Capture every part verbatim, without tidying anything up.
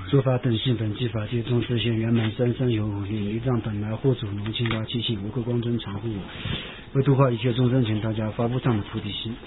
诸法等性本具法界中实现圆满三生有五蕴一藏本来护主龙清八七性无垢光真常护我，为度化一切众生，请大家发布这样的菩提心。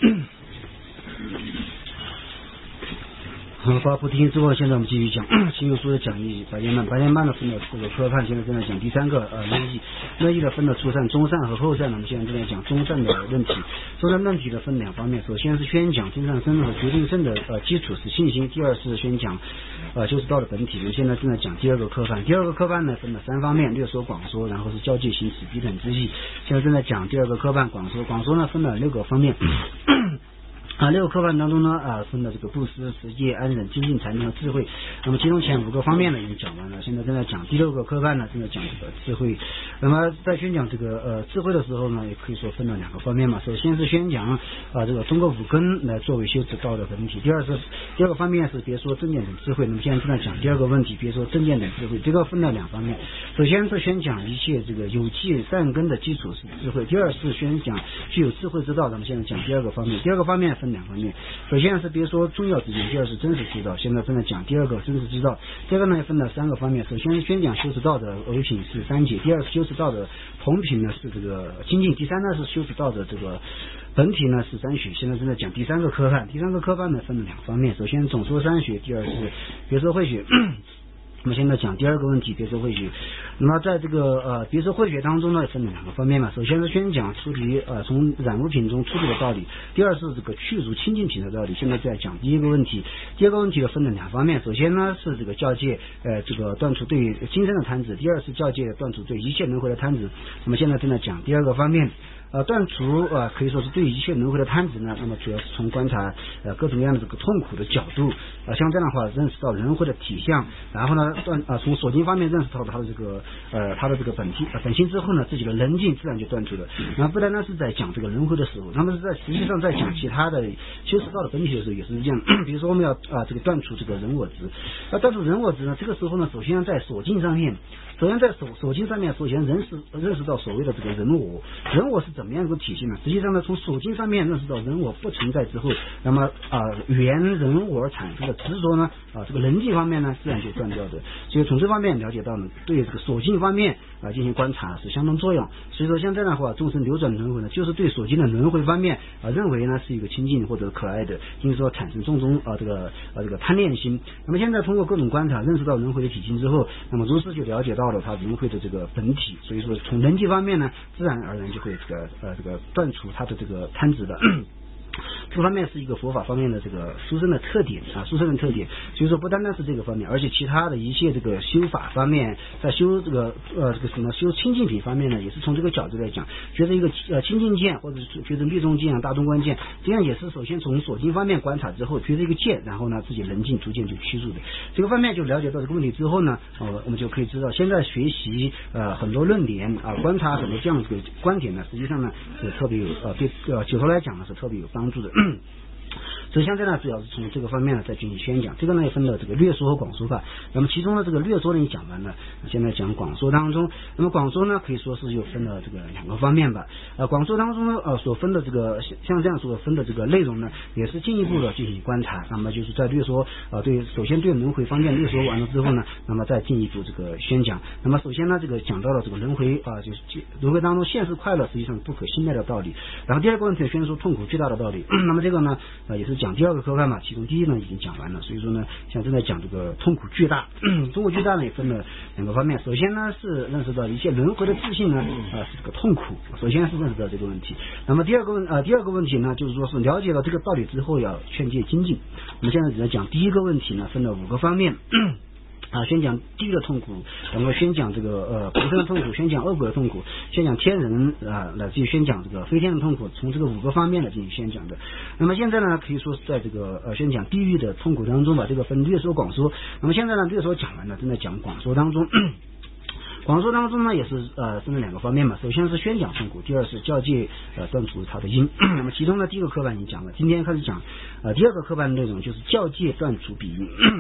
好，发菩提心之后，现在我们继续讲新有书的讲义白天班。白天班呢分了这个科判，现在正在讲第三个呃内义，内义的分了初善、中善和后善。我们现在正在讲中善的问题。中善问题的分两方面，首先是宣讲真善身和决定胜的呃基础是信心，第二是宣讲呃修持道的本体。我们现在正在讲第二个科判，第二个科判呢分了三方面，略说广说，然后是交界行持彼等之意。现在正在讲第二个科判广说，广说呢分了六个方面。啊，六个科判当中呢，啊，分了这个布施、持戒、安忍、精进、禅定和智慧。那么其中前五个方面呢已经讲完了，现在正在讲第六个科判呢，正在讲这个智慧。那么在宣讲这个呃智慧的时候呢，也可以说分了两个方面嘛。首先是宣讲啊这个通过五根来作为修持道的本体。第二是第二个方面是别说正见等智慧。那么现在正在讲第二个问题，别说正见等智慧，这个分了两方面。首先是宣讲一切这个有记善根的基础是智慧，第二是宣讲具有智慧之道。咱们现在讲第二个方面，第二个方面分两方面，首先是别说重要之见，第二是真实之道。现在正在讲第二个真实之道。这个呢也分了三个方面，首先是宣讲修持道的唯品是三解，第二是修持道的同品呢是这个精进，第三呢是修持道的这个本体呢是三学。现在正在讲第三个科判，第三个科判呢分了两方面，首先总说三学，第二是别说慧学。我们现在讲第二个问题，别说慧学。那么在这个呃别说慧学当中呢，分了两个方面嘛。首先是宣讲出离呃从染污品中出离的道理，第二是这个去除清净品的道理。现在在讲第一个问题，第二个问题呢分了两方面。首先呢是这个教戒呃这个断除对今生的贪执，第二是教戒断除对一切轮回的贪执。那么现在正在讲第二个方面。呃，断除呃可以说是对一切轮回的贪执呢，那么主要是从观察呃各种各样的这个痛苦的角度，呃像这样的话认识到轮回的体相，然后呢断呃从所经方面认识到它的这个呃它的这个本体呃本性之后呢，自己的能尽自然就断除了。然后不单单是在讲这个轮回的时候，那么是在实际上在讲其他的修持道的本体的时候也是一样。比如说我们要啊、呃、这个断除这个人我执，那断除人我执呢，这个时候呢，首先在所经上面，首先在所所经上面，首先认识认识到所谓的这个人我，人我是怎么样一个体系呢？实际上呢，从所经上面认识到人我不存在之后，那么啊、呃、原人我而产生的执着呢，啊这个人际方面呢，自然就断掉的。所以从这方面了解到呢，对这个所经方面啊进行观察是相当作用。所以说像这样的话，众生流转轮回呢，就是对所经的轮回方面啊认为呢是一个清净或者可爱的，因此说产生种种啊这个啊这个贪恋心。那么现在通过各种观察认识到轮回的体性之后，那么如是就了解到了它轮回的这个本体。所以说从人际方面呢，自然而然就会这个呃这个断除它的这个贪执的。这方面是一个佛法方面的这个殊胜的特点啊，殊胜的特点。所以说不单单是这个方面，而且其他的一切这个修法方面，在修这个呃这个什么修清净品方面呢，也是从这个角度来讲，觉得一个呃清净见，或者是觉得密宗见、大中观见，这样也是首先从所经方面观察之后，觉得一个见，然后呢自己能尽逐渐就趋入的。这个方面就了解到这个问题之后呢，呃我们就可以知道，现在学习呃很多论点啊、呃，观察很多这样的观点呢，实际上呢是特别有呃对呃九头来讲呢是特别有帮助的。所以像这呢，主要是从这个方面呢再进行宣讲。这个呢也分了这个略说和广说法。那么其中的这个略说呢已讲完了，现在讲广说当中。那么广说呢可以说是又分了这个两个方面吧。呃，广说当中呢呃所分的这个像这样所分的这个内容呢，也是进一步的进行观察。那么就是在略说呃对首先对轮回方面略说完了之后呢，那么再进一步这个宣讲。那么首先呢这个讲到了这个轮回啊、呃、就是轮回当中现世快乐实际上不可信赖的道理。然后第二个问题宣说痛苦巨大的道理。那么这个呢呃也是讲第二个科判嘛，其中第一呢已经讲完了。所以说呢，像正在讲这个痛苦巨大，痛苦巨大呢也分了两个方面。首先呢是认识到一切轮回的自性呢，啊、呃、是这个痛苦。首先是认识到这个问题。那么第二个问呃第二个问题呢，就是说是了解到这个道理之后要劝诫精进。我们现在只在讲第一个问题呢，分了五个方面。啊，宣讲地狱的痛苦，然后宣讲这个呃众生的痛苦，宣讲恶鬼的痛苦，宣讲天人啊，来自于宣讲这个飞天的痛苦，从这个五个方面来进行宣讲的。那么现在呢，可以说是在这个呃宣讲地狱的痛苦当中把这个分略说广说。那么现在呢，略说讲完了，正在讲广说当中。广说当中呢，也是呃分了两个方面嘛。首先是宣讲痛苦，第二是教诫呃断除它的因。那么其中呢，第一个科判已经讲了，今天开始讲呃第二个科判的内容就是教诫断除彼因。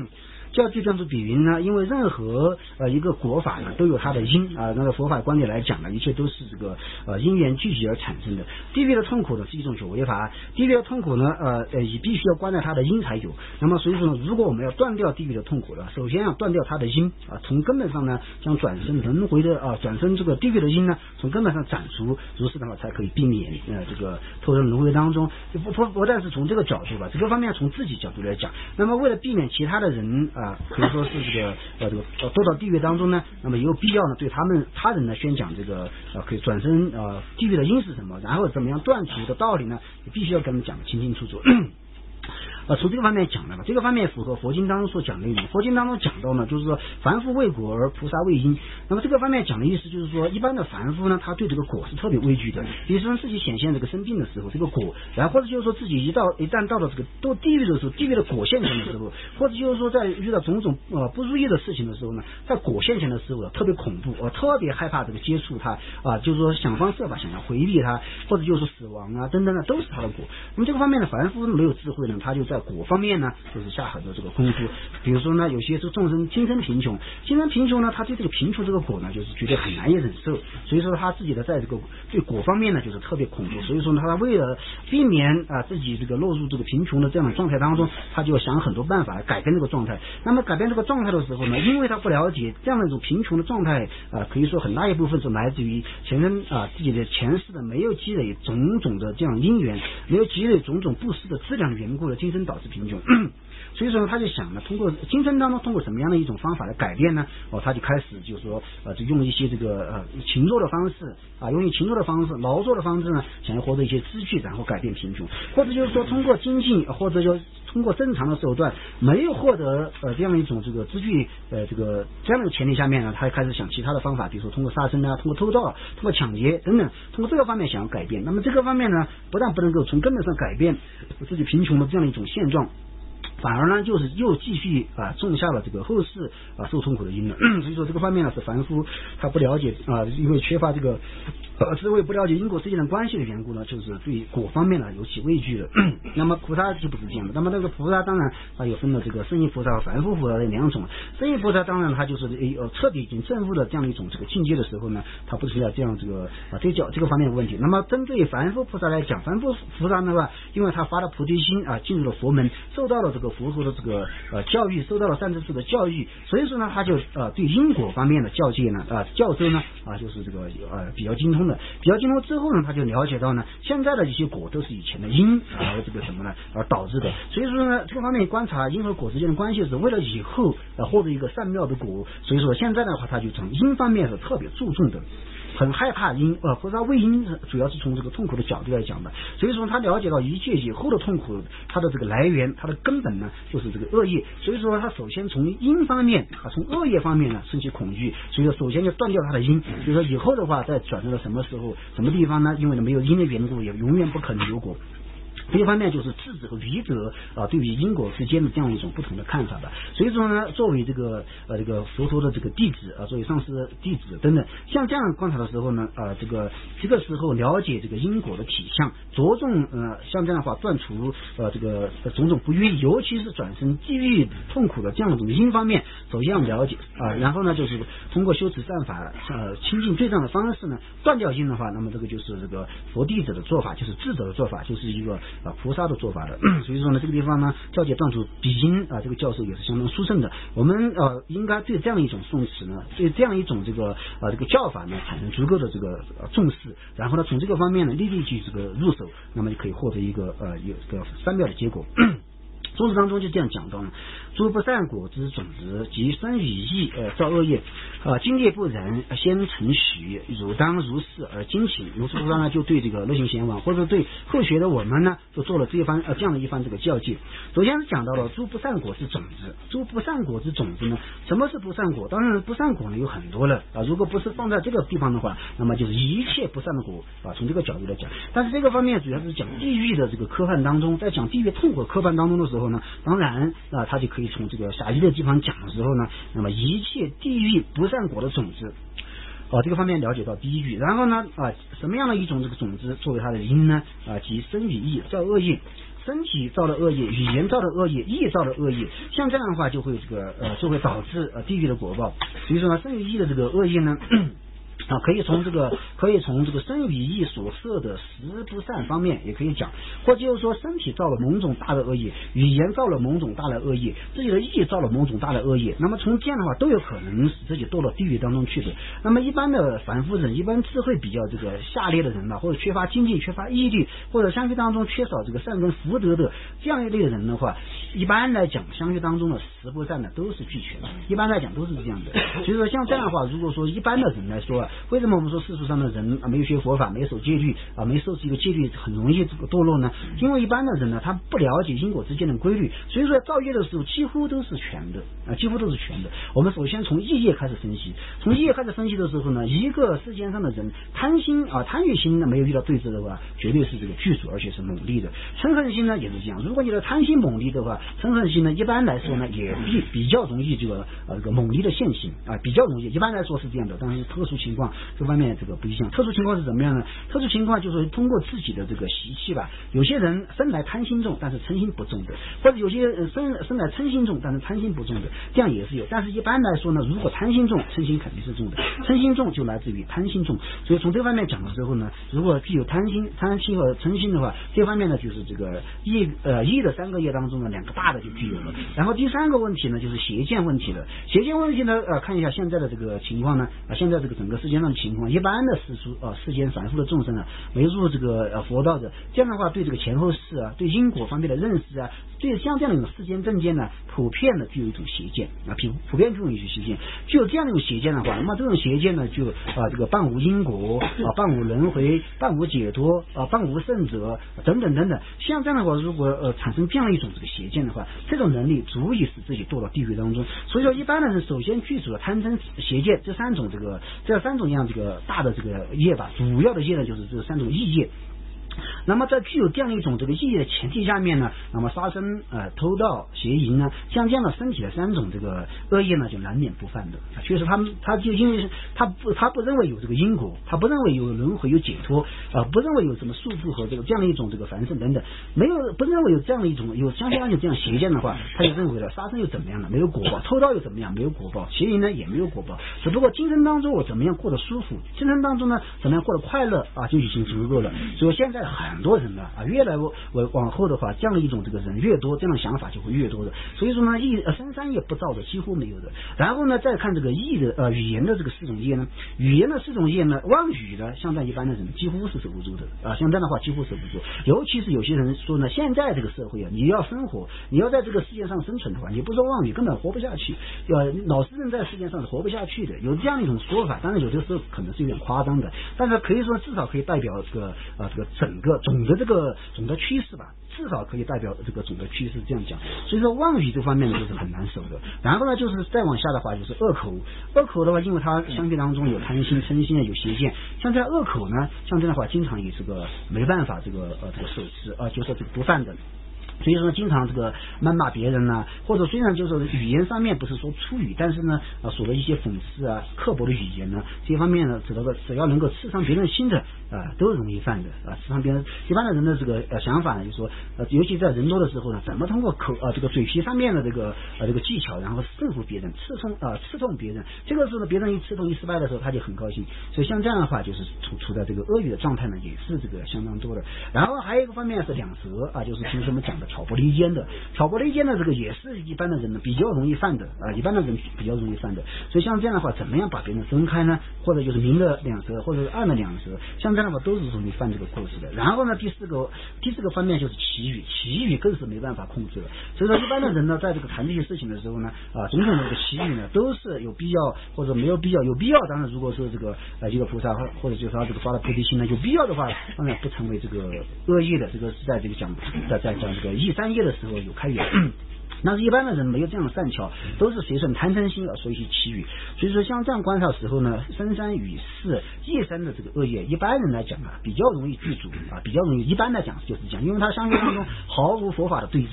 教具断除比云呢，因为任何呃一个果法呢都有它的因啊，那个佛法观点来讲呢，一切都是这个呃因缘聚集而产生的。地狱的痛苦呢是一种所谓法，地狱的痛苦呢呃呃也必须要观察它的因才有。那么所以说呢，如果我们要断掉地狱的痛苦呢，首先要断掉它的因啊，从根本上呢将转生轮回的啊转生这个地狱的因呢从根本上斩除，如是的话才可以避免呃这个投生轮回当中。不不不但是从这个角度吧，这个方面从自己角度来讲，那么为了避免其他的人啊，比如说是这个呃这个呃堕到地狱当中呢，那么有必要呢对他们他人呢宣讲这个呃可以转生呃地狱的因是什么，然后怎么样断除的道理呢，也必须要跟他们讲得清清楚楚。呃，从这个方面讲的吧，这个方面符合佛经当中所讲的内容。佛经当中讲到呢，就是说凡夫为果而菩萨为因。那么这个方面讲的意思就是说，一般的凡夫呢，他对这个果是特别畏惧的。比如说自己显现这个生病的时候，这个果，然后或者就是说自己一到一旦到了这个到地狱的时候，地狱的果现前的时候，或者就是说在遇到种种呃不如意的事情的时候呢，在果现前的时候特别恐怖，我、呃、特别害怕这个接触它啊、呃，就是说想方设法想要回避它，或者就是死亡啊等等的都是他的果。那么这个方面呢，凡夫没有智慧呢，他就在果方面呢，就是下很多这个功夫。比如说呢，有些是众生今生贫穷，今生贫穷呢，他对这个贫穷这个果呢，就是觉得很难以忍受，所以说他自己的在这个对果方面呢，就是特别恐怖。所以说呢，他为了避免啊自己这个落入这个贫穷的这样的状态当中，他就要想很多办法来改变这个状态。那么改变这个状态的时候呢，因为他不了解这样的一种贫穷的状态啊，可以说很大一部分是来自于前人啊自己的前世的没有积累种种的这样因缘，没有积累种种布施的质量的缘故的，今生导致贫穷。所以说呢，他就想呢，通过今生当中通过什么样的一种方法来改变呢？哦，他就开始就是说，呃，就用一些这个呃勤劳的方式啊，用于勤劳的方式、劳作的方式呢，想要获得一些资具，然后改变贫穷，或者就是说通过精进，或者就通过正常的手段，没有获得呃这样一种这个资具呃这个这样的前提下面呢，他开始想其他的方法，比如说通过杀生啊，通过偷盗，通过抢劫等等，通过这个方面想要改变。那么这个方面呢，不但不能够从根本上改变自己贫穷的这样的一种现状，反而呢，就是又继续啊种下了这个后世啊受痛苦的因了。所以说这个方面呢，是凡夫他不了解啊，因为缺乏这个呃智慧，不了解因果之间的关系的缘故呢，就是对果方面呢有其畏惧的。那么菩萨就不是这样的。那么这个菩萨当然他有分了这个圣意菩萨和凡夫菩萨的两种。圣意菩萨当然他就是呃彻底已经证悟了这样一种这个境界的时候呢，他不是要这样这个啊对角这个方面的问题。那么针对凡夫菩萨来讲，凡夫菩萨的话，因为他发了菩提心啊，进入了佛门，受到了这个佛陀的这个呃教育，受到了善知识的教育，所以说呢，他就呃对因果方面的教诫呢啊、呃、教授呢啊就是这个呃比较精通的，比较精通之后呢，他就了解到呢，现在的一些果都是以前的因而这个什么呢而导致的，所以说呢，这个方面观察因和果之间的关系是为了以后呃获得一个善妙的果，所以说现在的话，他就从因方面是特别注重的。很害怕因呃菩萨为因主要是从这个痛苦的角度来讲的，所以说他了解到一切以后的痛苦，它的这个来源，它的根本呢就是这个恶业，所以说他首先从因方面啊，从恶业方面呢升起恐惧，所以说首先就断掉他的因，就是说以后的话再转到了什么时候什么地方呢？因为没有因的缘故，也永远不可能有果。这一方面就是智者和愚者啊，对于因果之间的这样一种不同的看法的。所以说呢，作为这个呃这个佛陀的这个弟子啊，作为上师的弟子等等，像这样观察的时候呢，啊这个这个时候了解这个因果的体相，着重呃像这样的话断除呃这个种种不愿意，尤其是转生地狱痛苦的这样一种因方面，首先要了解啊，然后呢就是通过修持善法呃亲近对仗的方式呢，断掉因的话，那么这个就是这个佛弟子的做法，就是智者的做法，就是一个啊菩萨的做法的。所以说呢，这个地方呢，教诫断除彼因啊，这个教授也是相当殊胜的。我们呃应该对这样一种诵持呢，对这样一种这个啊这个教法呢，产生足够的这个、呃、重视，然后呢，从这个方面呢，立即去这个入手，那么就可以获得一个呃有这个三妙的结果。宗旨当中就这样讲到呢，诸不善果之种子，即生与意呃造恶业，啊、呃、今业不仁，先承许，汝当如是而精勤。如是菩萨呢，就对这个乐行贤王或者对后学的我们呢，就做了这一番呃这样的一番这个教诫。首先是讲到了诸不善果之种子，诸不善果之种子呢，什么是不善果？当然不善果呢有很多了啊、呃，如果不是放在这个地方的话，那么就是一切不善的果啊、呃，从这个角度来讲。但是这个方面主要是讲地狱的这个科判当中，在讲地狱痛苦科判当中的时候呢，当然啊，他就可以从这个狭义的地方讲的时候呢，那么一切地狱不善果的种子。啊，这个方面了解到第一句，然后呢，啊，什么样的一种这个种子作为它的因呢？啊，即生与意造恶业， 身体造的恶业，语言造的恶业，意造的恶业，像这样的话就会这个呃就会导致呃地狱的果报。所以说呢，身语意的这个恶业呢。啊，可以从这个可以从这个身语意所摄的十不善方面也可以讲，或就是说身体造了某种大的恶业，语言造了某种大的恶业，自己的意造了某种大的恶业，那么从这样的话都有可能使自己堕到地狱当中去的。那么一般的凡夫人，一般智慧比较这个下劣的人呢，或者缺乏精进、缺乏毅力，或者相续当中缺少这个善根福德的这样一类人的话，一般来讲相续当中的十不善呢都是俱全的，一般来讲都是这样的。所以说像这样的话，如果说一般的人来说，为什么我们说世俗上的人啊没有学佛法，没守戒律啊，没受这个戒律，很容易这个堕落呢？因为一般的人呢，他不了解因果之间的规律，所以说造业的时候几乎都是全的啊，几乎都是全的。我们首先从业业开始分析，从业业开始分析的时候呢，一个世间上的人贪心啊，贪欲心呢没有遇到对治的话，绝对是这个具足，而且是猛力的。嗔恨心呢也是这样，如果你的贪心猛力的话，嗔恨心呢一般来说呢也比比较容易这个呃这个猛力的现行啊，比较容易，一般来说是这样的。当然特殊情况这方面这个不一样，特殊情况是怎么样呢？特殊情况就是通过自己的这个习气吧，有些人生来贪心重，但是嗔心不重的，或者有些人生生来嗔心重，但是贪心不重的，这样也是有。但是一般来说呢，如果贪心重，嗔心肯定是重的，嗔心重就来自于贪心重。所以从这方面讲的时候呢，如果具有贪心、贪心和嗔心的话，这方面呢就是这个业呃业的三个业当中呢，两个大的就具有了。然后第三个问题呢，就是邪见问题了。邪见问题呢，呃，看一下现在的这个情况呢，啊，现在这个整个世界上的情况，一般的世俗啊，世间凡夫的众生啊，没入这个呃佛道的，这样的话对这个前后世啊，对因果方面的认识啊，对像这样的一种世间正见呢，普遍的具有一种邪见啊，普普遍具有一种邪见，具有这样的一种邪见的话，那么这种邪见呢，就啊这个半无因果啊，半无轮回，半无解脱啊，半无圣者等等等等，像这样的话，如果呃产生这样一种这个邪见的话，这种能力足以使自己堕到地狱当中。所以说，一般的人首先具足了贪嗔邪见这三种这个这三种样这个大的这个业吧，主要的业呢就是这三种意业。那么在具有这样一种这个意义的前提下面呢，那么杀生、呃偷盗、邪淫呢，像这样的身体的三种这个恶业呢，就难免不犯的。确实他们他就因为他不他不认为有这个因果，他不认为有轮回有解脱啊、呃，不认为有什么束缚和这个这样的一种这个凡圣等等，没有不认为有这样的一种有相相有这样邪见的话，他就认为了杀生又怎么样呢？没有果报，偷盗又怎么样？没有果报，邪淫呢也没有果报，只不过今生当中我怎么样过得舒服，今生当中呢怎么样过得快乐啊，就已经足够了。所以现在很多人呢啊，越来越往后的话，这样的一种这个人越多，这样的想法就会越多的。所以说呢，意呃深山业不造的几乎没有的。然后呢，再看这个意的呃语言的这个四种业呢，语言的四种业呢，妄语呢，像在一般的人几乎是守不住的啊，像这样的话几乎守不住。尤其是有些人说呢，现在这个社会啊，你要生活，你要在这个世界上生存的话，你不说妄语根本活不下去，要老实人在世界上是活不下去的。有这样一种说法，当然有的时候可能是有点夸张的，但是可以说至少可以代表这个啊、呃、这个整个总的这个总的趋势吧，至少可以代表这个总的趋势这样讲。所以说妄语这方面呢就是很难守的。然后呢就是再往下的话就是恶口，恶口的话因为它相对当中有贪心、嗔心啊，有邪见，像在恶口呢，像这样的话经常也这个没办法这个呃这个守持啊，就是这个不犯的。所以说经常这个谩骂别人啊，或者虽然就是语言上面不是说粗语，但是呢啊说的一些讽刺啊、刻薄的语言呢，这方面呢只要只要能够刺伤别人心的啊，都容易犯的啊。刺伤别人一般的人的这个呃想法呢，就是说呃尤其在人多的时候呢，怎么通过口啊这个嘴皮上面的这个呃这个技巧，然后胜负别人，刺痛啊刺痛别人。这个时候呢，别人一刺痛一失败的时候，他就很高兴。所以像这样的话，就是处处在这个恶语的状态呢，也是这个相当多的。然后还有一个方面是两舌啊，就是平时我们讲的挑拨离间的，挑拨离间的这个也是一般的人呢比较容易犯的啊，一般的人比较容易犯的。所以像这样的话，怎么样把别人分开呢？或者就是明的两舌，或者是暗的两舌，像这样的话都是容易犯这个过失的。然后呢，第四个第四个方面就是绮语，绮语更是没办法控制了。所以说一般的人呢，在这个谈这些事情的时候呢，啊，种种的这个绮语呢，都是有必要或者没有必要。有必要当然如果是这个呃一个菩萨或者就是他这个发了菩提心呢，有必要的话，当然不成为这个恶业的。这个是在这个讲在在讲这个一三业的时候有开源。但是一般的人没有这样的善巧，都是随顺贪嗔心而说一些绮语。所以说像这样观察的时候呢，深山与世夜山的这个恶业，一般人来讲啊，比较容易具足啊，比较容易。一般来讲就是讲，因为他相对当中毫无佛法的对峙。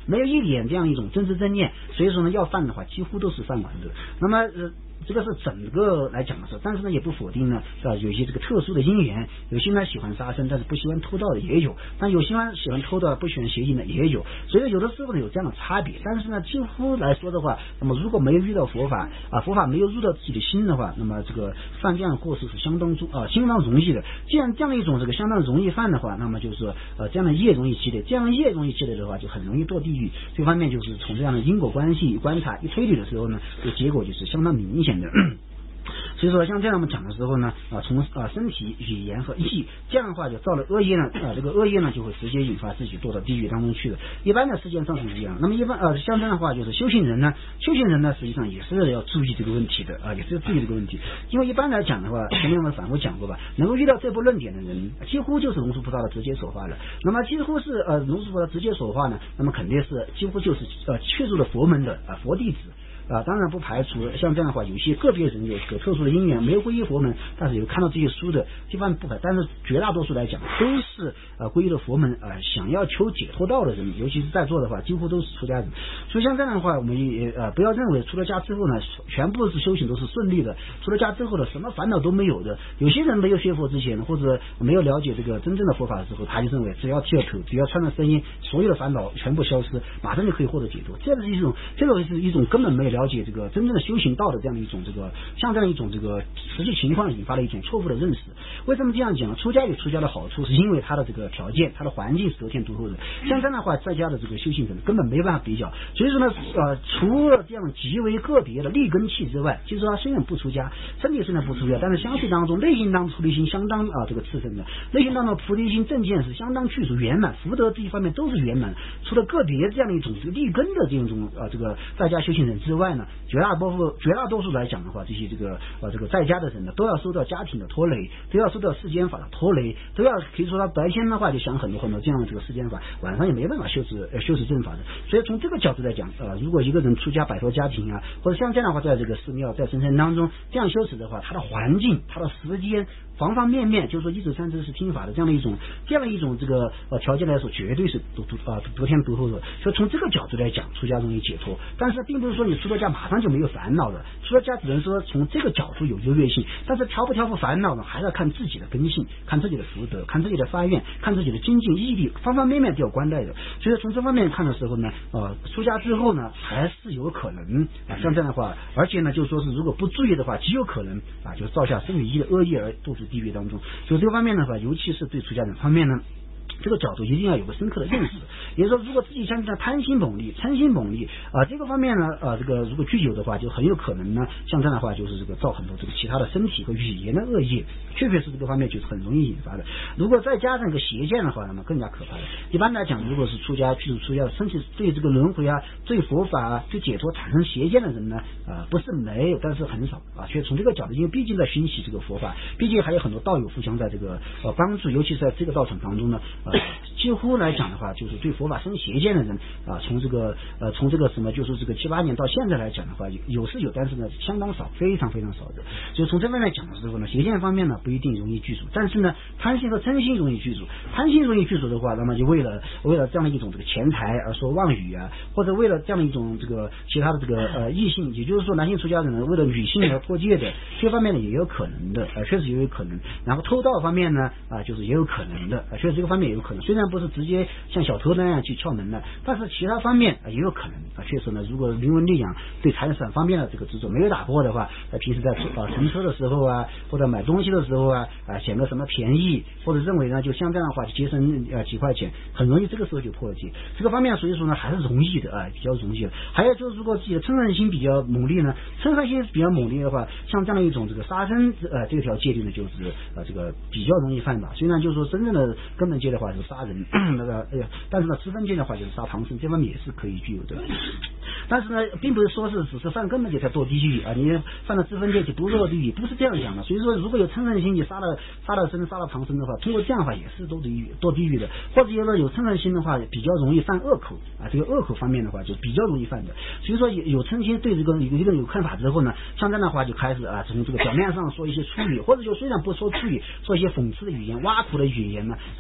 没有一点这样一种真知正念，所以说呢要犯的话几乎都是犯完的。那么呃这个是整个来讲的时候，但是呢也不否定呢，是吧？有些这个特殊的因缘，有些呢喜欢杀生，但是不喜欢偷盗的也有，但有些呢喜欢偷盗不喜欢邪淫的也有，所以有的时候呢有这样的差别。但是呢几乎来说的话，那么如果没有遇到佛法啊，佛法没有入到自己的心的话，那么这个犯这样的过失是相当中啊相当容易的。既然这样的一种这个相当容易犯的话，那么就是说呃这样的业容易积累，这样的业容易积累的话，就很容易堕地狱。这方面就是从这样的因果关系观察一推理的时候呢，这结果就是相当明显的。所以说像这样我们讲的时候呢，啊从啊身体、语言和意，这样的话就造了恶业呢，啊这个恶业呢就会直接引发自己堕到地狱当中去的。一般的事件上是一样。那么一般呃像这样的话，就是修行人呢，修行人呢实际上也是要注意这个问题的啊，也是要注意这个问题。因为一般来讲的话，前面我们反复讲过吧，能够遇到这部论点的人，几乎就是龙树菩萨的直接说法了。那么几乎是呃龙树菩萨直接说话呢，那么肯定是几乎就是呃去入了佛门的啊佛弟子。啊，当然不排除像这样的话，有些个别人有个特殊的因缘没有皈依佛门，但是有看到这些书的，基本上不排，但是绝大多数来讲都是呃皈依了佛门啊、呃，想要求解脱道的人，尤其是在座的话，几乎都是出家人。所以像这样的话，我们也呃不要认为出了家之后呢，全部是修行都是顺利的，出了家之后呢，什么烦恼都没有的。有些人没有学佛之前，或者没有了解这个真正的佛法的时候，他就认为只要剃了头，只要穿了僧衣，所有的烦恼全部消失，马上就可以获得解脱。这是一种，这个是一种根本没有了解这个真正的修行道的这样的一种这个像这样一种这个实际情况引发了一种错误的认识。为什么这样讲？出家有出家的好处，是因为他的这个条件、他的环境是得天独厚的。像这样的话，在家的这个修行人根本没办法比较。所以说呢，呃，除了这样极为个别的立根器之外，就是说他虽然不出家，身体虽然不出家，但是相对当中内心当中菩提心相当啊、呃、这个炽盛的，内心当中菩提心正见是相当具足圆满，福德这一方面都是圆满。除了个别这样的一种这个立根的这种啊、呃、这个在家修行人之外呢，绝大多数绝大多数来讲的话，这些这个呃这个在家的人呢，都要受到家庭的拖累，都要受到世间法的拖累，都要可以说他白天的话就想很多很多这样的这个世间法，晚上也没办法修持呃修持正法的。所以从这个角度来讲，呃，如果一个人出家摆脱家庭啊，或者像这样的话，在这个寺庙在僧山当中这样修持的话，他的环境、他的时间。方方面面，就是说一指三知是听法的这样的一种这样的一种这个呃条件来说，绝对是独独啊得天独厚的。所以从这个角度来讲，出家容易解脱，但是并不是说你出了家马上就没有烦恼了。出了家只能说从这个角度有优越性，但是挑不挑不烦恼呢，还是要看自己的根性，看自己的福德，看自己的发愿，看自己的精进毅力，方方面面都要关待的。所以从这方面看的时候呢，呃，出家之后呢，还是有可能啊，像这样的话，而且呢，就说是如果不注意的话，极有可能啊，就造下生与义的恶业而堕入地狱当中。所以这个方面的话，尤其是对出家人方面呢，这个角度一定要有个深刻的认识。也就是说，如果自己像这样贪心猛利、嗔心猛利啊、呃，这个方面呢，呃，这个如果具有的话，就很有可能呢，像这样的话，就是这个造很多这个其他的身体和语言的恶业，确确实这个方面就是很容易引发的。如果再加上一个邪见的话，那么更加可怕的。一般来讲，如果是出家具足出家的身体对这个轮回啊、对佛法啊、对解脱产生邪见的人呢，啊、呃，不是没有，但是很少啊。所以从这个角度，因为毕竟在熏习这个佛法，毕竟还有很多道友互相在这个呃帮助，尤其是在这个道场当中呢，呃，几乎来讲的话，就是对佛法生邪见的人啊、呃，从这个呃从这个什么，就是这个七八年到现在来讲的话，有有是有，但是呢相当少，非常非常少的。所以从这方面讲的时候呢，邪见方面呢不一定容易具足，但是呢贪心和嗔心容易具足。贪心容易具足的话，那么就为了为了这样的一种这个钱财而说妄语啊，或者为了这样的一种这个其他的这个呃异性，也就是说男性出家人呢为了女性而破戒的，这方面呢也有可能的，呃确实也有可能。然后偷盗方面呢啊、呃、就是也有可能的，啊、呃、确实这个方面也有可能。虽然不是直接像小偷那样去撬门的，但是其他方面、呃、也有可能啊。确实呢，如果名闻利养对财产方面的这个执着没有打破的话，呃、平时在啊乘车的时候啊，或者买东西的时候啊啊显得什么便宜，或者认为呢就像这样的话节省呃几块钱，很容易这个时候就破戒。这个方面所以说呢还是容易的啊，比较容易的。还有就是如果自己的嗔恨心比较猛烈呢，嗔恨心比较猛烈的话，像这样的一种这个杀生呃这条戒律呢就是呃这个比较容易犯法。虽然就是说真正的根本戒的话是杀人那个哎呀，但是呢十分戒的话就是杀唐僧，这方面也是可以具有的。但是呢并不是说是只是犯根本戒才堕地狱啊，你犯了知分戒就不堕地狱，不是这样讲的。所以说如果有嗔恨心你杀了杀了僧杀了唐僧的话，通过这样的话也是堕地狱堕地狱的。或者有了有嗔恨心的话比较容易犯恶口啊，这个恶口方面的话就比较容易犯的。所以说有有嗔心对这个一个人有看法之后呢，像这样的话就开始啊从这个表面上说一些粗语，或者就虽然不说粗语，说一些讽刺的语言挖苦的语言呢，是吧？讥笑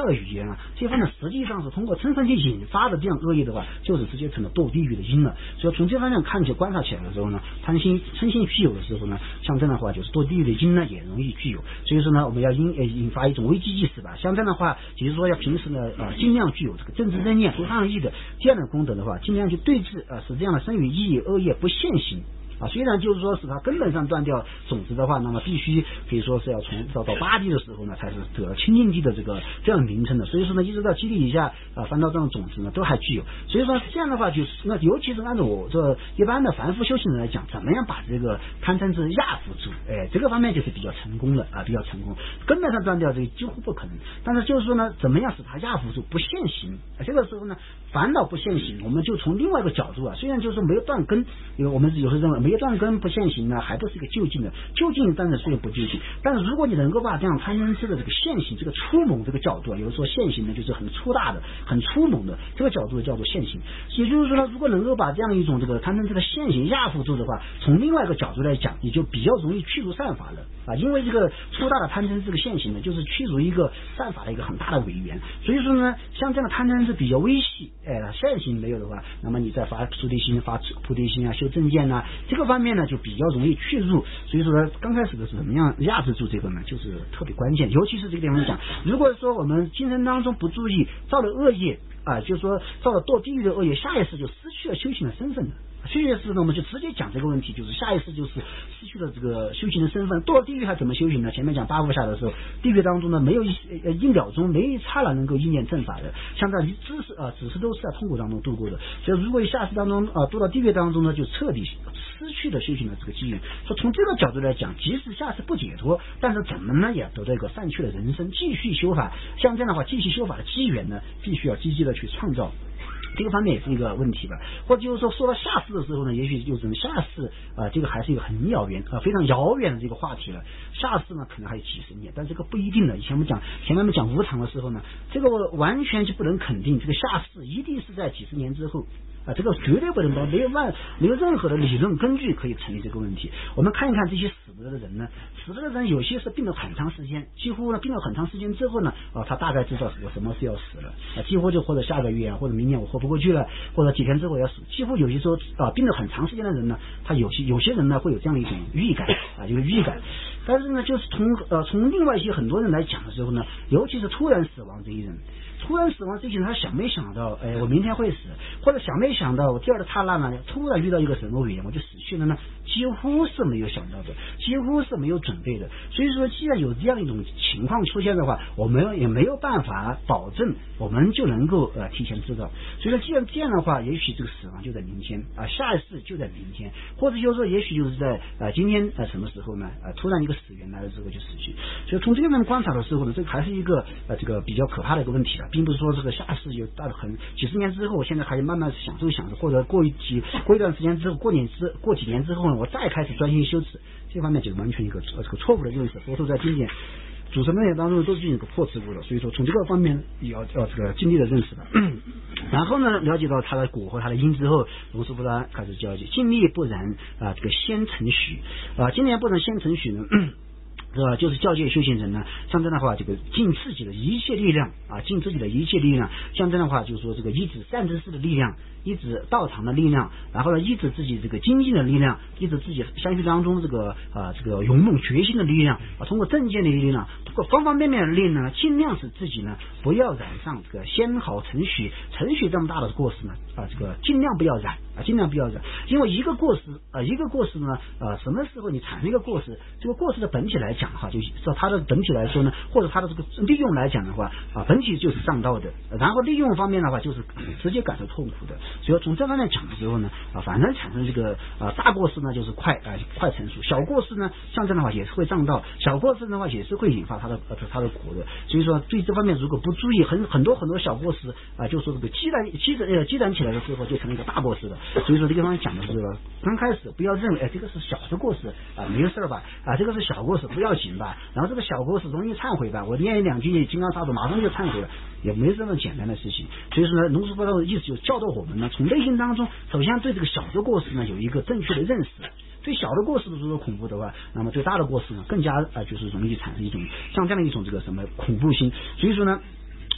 教育语言啊，这方面实际上是通过身份去引发的这样恶业的话，就是直接成了堕地狱的因了。所以从这方面看起观察起来的时候呢，贪心嗔心具有的时候呢，像这样的话就是堕地狱的因呢也容易具有。所以说呢，我们要引呃引发一种危机意识吧。像这样的话，就是说要平时呢呃尽量具有这个正知正念不放逸的这样的功德的话，尽量去对治呃使这样的生与意恶业不现行。啊，虽然就是说使它根本上断掉种子的话，那么必须可以说是要从到到八地的时候呢，才是得了清净地的这个这样名称的。所以说呢，一直到基地以下啊，翻到这种种子呢，都还具有。所以说这样的话，就是那尤其是按照我这一般的凡夫修行人来讲，怎么样把这个贪嗔痴压服住？哎，这个方面就是比较成功的啊，比较成功。根本上断掉这个几乎不可能。但是就是说呢，怎么样使它压服住不现行？啊，这个时候呢，烦恼不现行，我们就从另外一个角度啊，虽然就是说没有断根，因为我们有时候认为没有断根不现行呢，还不是一个究竟的，究竟当然虽然不究竟，但是如果你能够把这样贪嗔痴的这个现行，这个粗猛这个角度啊，有的说现行呢就是很粗大的、很粗猛的这个角度叫做现行。也就是说呢，如果能够把这样一种这个贪嗔痴的现行压服住的话，从另外一个角度来讲，也就比较容易驱除善法了啊，因为这个粗大的贪嗔痴这个现行呢，就是驱除一个善法的一个很大的尾源。所以说呢，像这样的贪嗔痴比较微细，哎，现行没有的话，那么你在发菩提心、发菩提心啊、修正见啊，这个方面呢就比较容易去入。所以说呢，刚开始的是怎么样压制住这个呢，就是特别关键。尤其是这个地方讲，如果说我们今生当中不注意，造了恶业啊，就是说造了堕地狱的恶业，下一世就失去了修行的身份了。下一世呢，我们就直接讲这个问题，就是下一世就是失去了这个修行的身份。堕地狱还怎么修行呢？前面讲八部下的时候，地狱当中呢没有一呃一秒钟没一刹那能够意念正法的，像这样知识啊，只是都是在痛苦当中度过的。所以如果一下世当中啊堕到地狱当中呢，就彻底失去了修行的这个机缘。说从这个角度来讲，即使下次不解脱，但是怎么呢也得到一个善趣的人生，继续修法。像这样的话，继续修法的机缘呢，必须要积极的去创造。这个方面也是一个问题吧，或者就是说说到下世的时候呢，也许就是下世啊、呃，这个还是一个很遥远啊、呃、非常遥远的这个话题了。下世呢可能还有几十年，但这个不一定的。以前我们讲前面我们讲无常的时候呢，这个完全就不能肯定，这个下世一定是在几十年之后。啊，这个绝对不能包，没有万没有任何的理论根据可以成立这个问题。我们看一看这些死了的人呢，死了的人有些是病了很长时间，几乎呢病了很长时间之后呢，啊，他大概知道我什么时候要死了，啊，几乎就或者下个月啊，或者明年我活不过去了，或者几天之后要死。几乎有些时候啊，病了很长时间的人呢，他有些有些人呢会有这样的一种预感啊，有预感。但是呢，就是从呃从另外一些很多人来讲的时候呢，尤其是突然死亡这一人。突然死亡这些人，他想没想到，哎，我明天会死，或者想没想到我第二个刹那呢，突然遇到一个什么语言，我就死去了呢？几乎是没有想到的，几乎是没有准备的。所以说，既然有这样一种情况出现的话，我们也没有办法保证我们就能够呃提前知道。所以说，既然这样的话，也许这个死亡就在明天啊、呃，下一世就在明天，或者就是说，也许就是在呃今天呃什么时候呢？呃，突然一个死源来了之后就死去。所以从这个方面观察的时候呢，这个还是一个呃这个比较可怕的一个问题了。并不是说这个下世有大的很几十年之后，我现在还慢慢享受享受，或者过一几过一段时间之后，过年之过几年之后呢，我再开始专心修持，这方面就是完全一个这个错误的认识。佛陀在经典主持论点当中都是一个破执过的，所以说从这个方面也要要这个尽力的认识的。然后呢，了解到他的果和他的因之后，龙树不然开始教解，尽力不然啊，这个先承许啊，今年不能先承许呢。是吧？就是教诫修行人呢，像这样的话，这个尽自己的一切力量啊，尽自己的一切力量，像这样的话，就是说这个依止善知识的力量，依止道场的力量，然后呢，依止自己这个精进的力量，依止自己相续当中这个啊这个勇猛决心的力量啊，通过正见的力量，通过方方面面的力量呢，尽量使自己呢不要染上这个先好承许承许这么大的过失呢啊，这个尽量不要染啊，尽量不要染，因为一个过失啊，一个过失呢啊，什么时候你产生一个过失，这个过失的本体来讲。讲的话，就照它的本体来说呢，或者它的这个利用来讲的话啊，本体就是上道的，然后利用方面的话就是直接感受痛苦的。所以从这方面讲的时候呢，啊，反正产生这个啊大过失呢，就是快啊快成熟；小过失呢，像这样的话也是会上道；小过失的话也是会引发它的呃它的果的。所以说对这方面如果不注意，很很多很多小过失啊，就说这个积攒积攒呃积攒起来的时候，就成了一个大过失的。所以说这个方面讲的是刚开始不要认为哎这个是小的过失啊没有事吧啊这个是小过失不要紧吧，然后这个小过失容易忏悔吧，我念两句金刚萨埵马上就忏悔了，也没这么简单的事情。所以说呢，龙树佛的意思就教导我们呢，从内心当中首先对这个小的过失呢有一个正确的认识。对小的过失如果恐怖的话，那么对大的过失呢更加啊、呃、就是容易产生一种像这样的一种这个什么恐怖心。所以说呢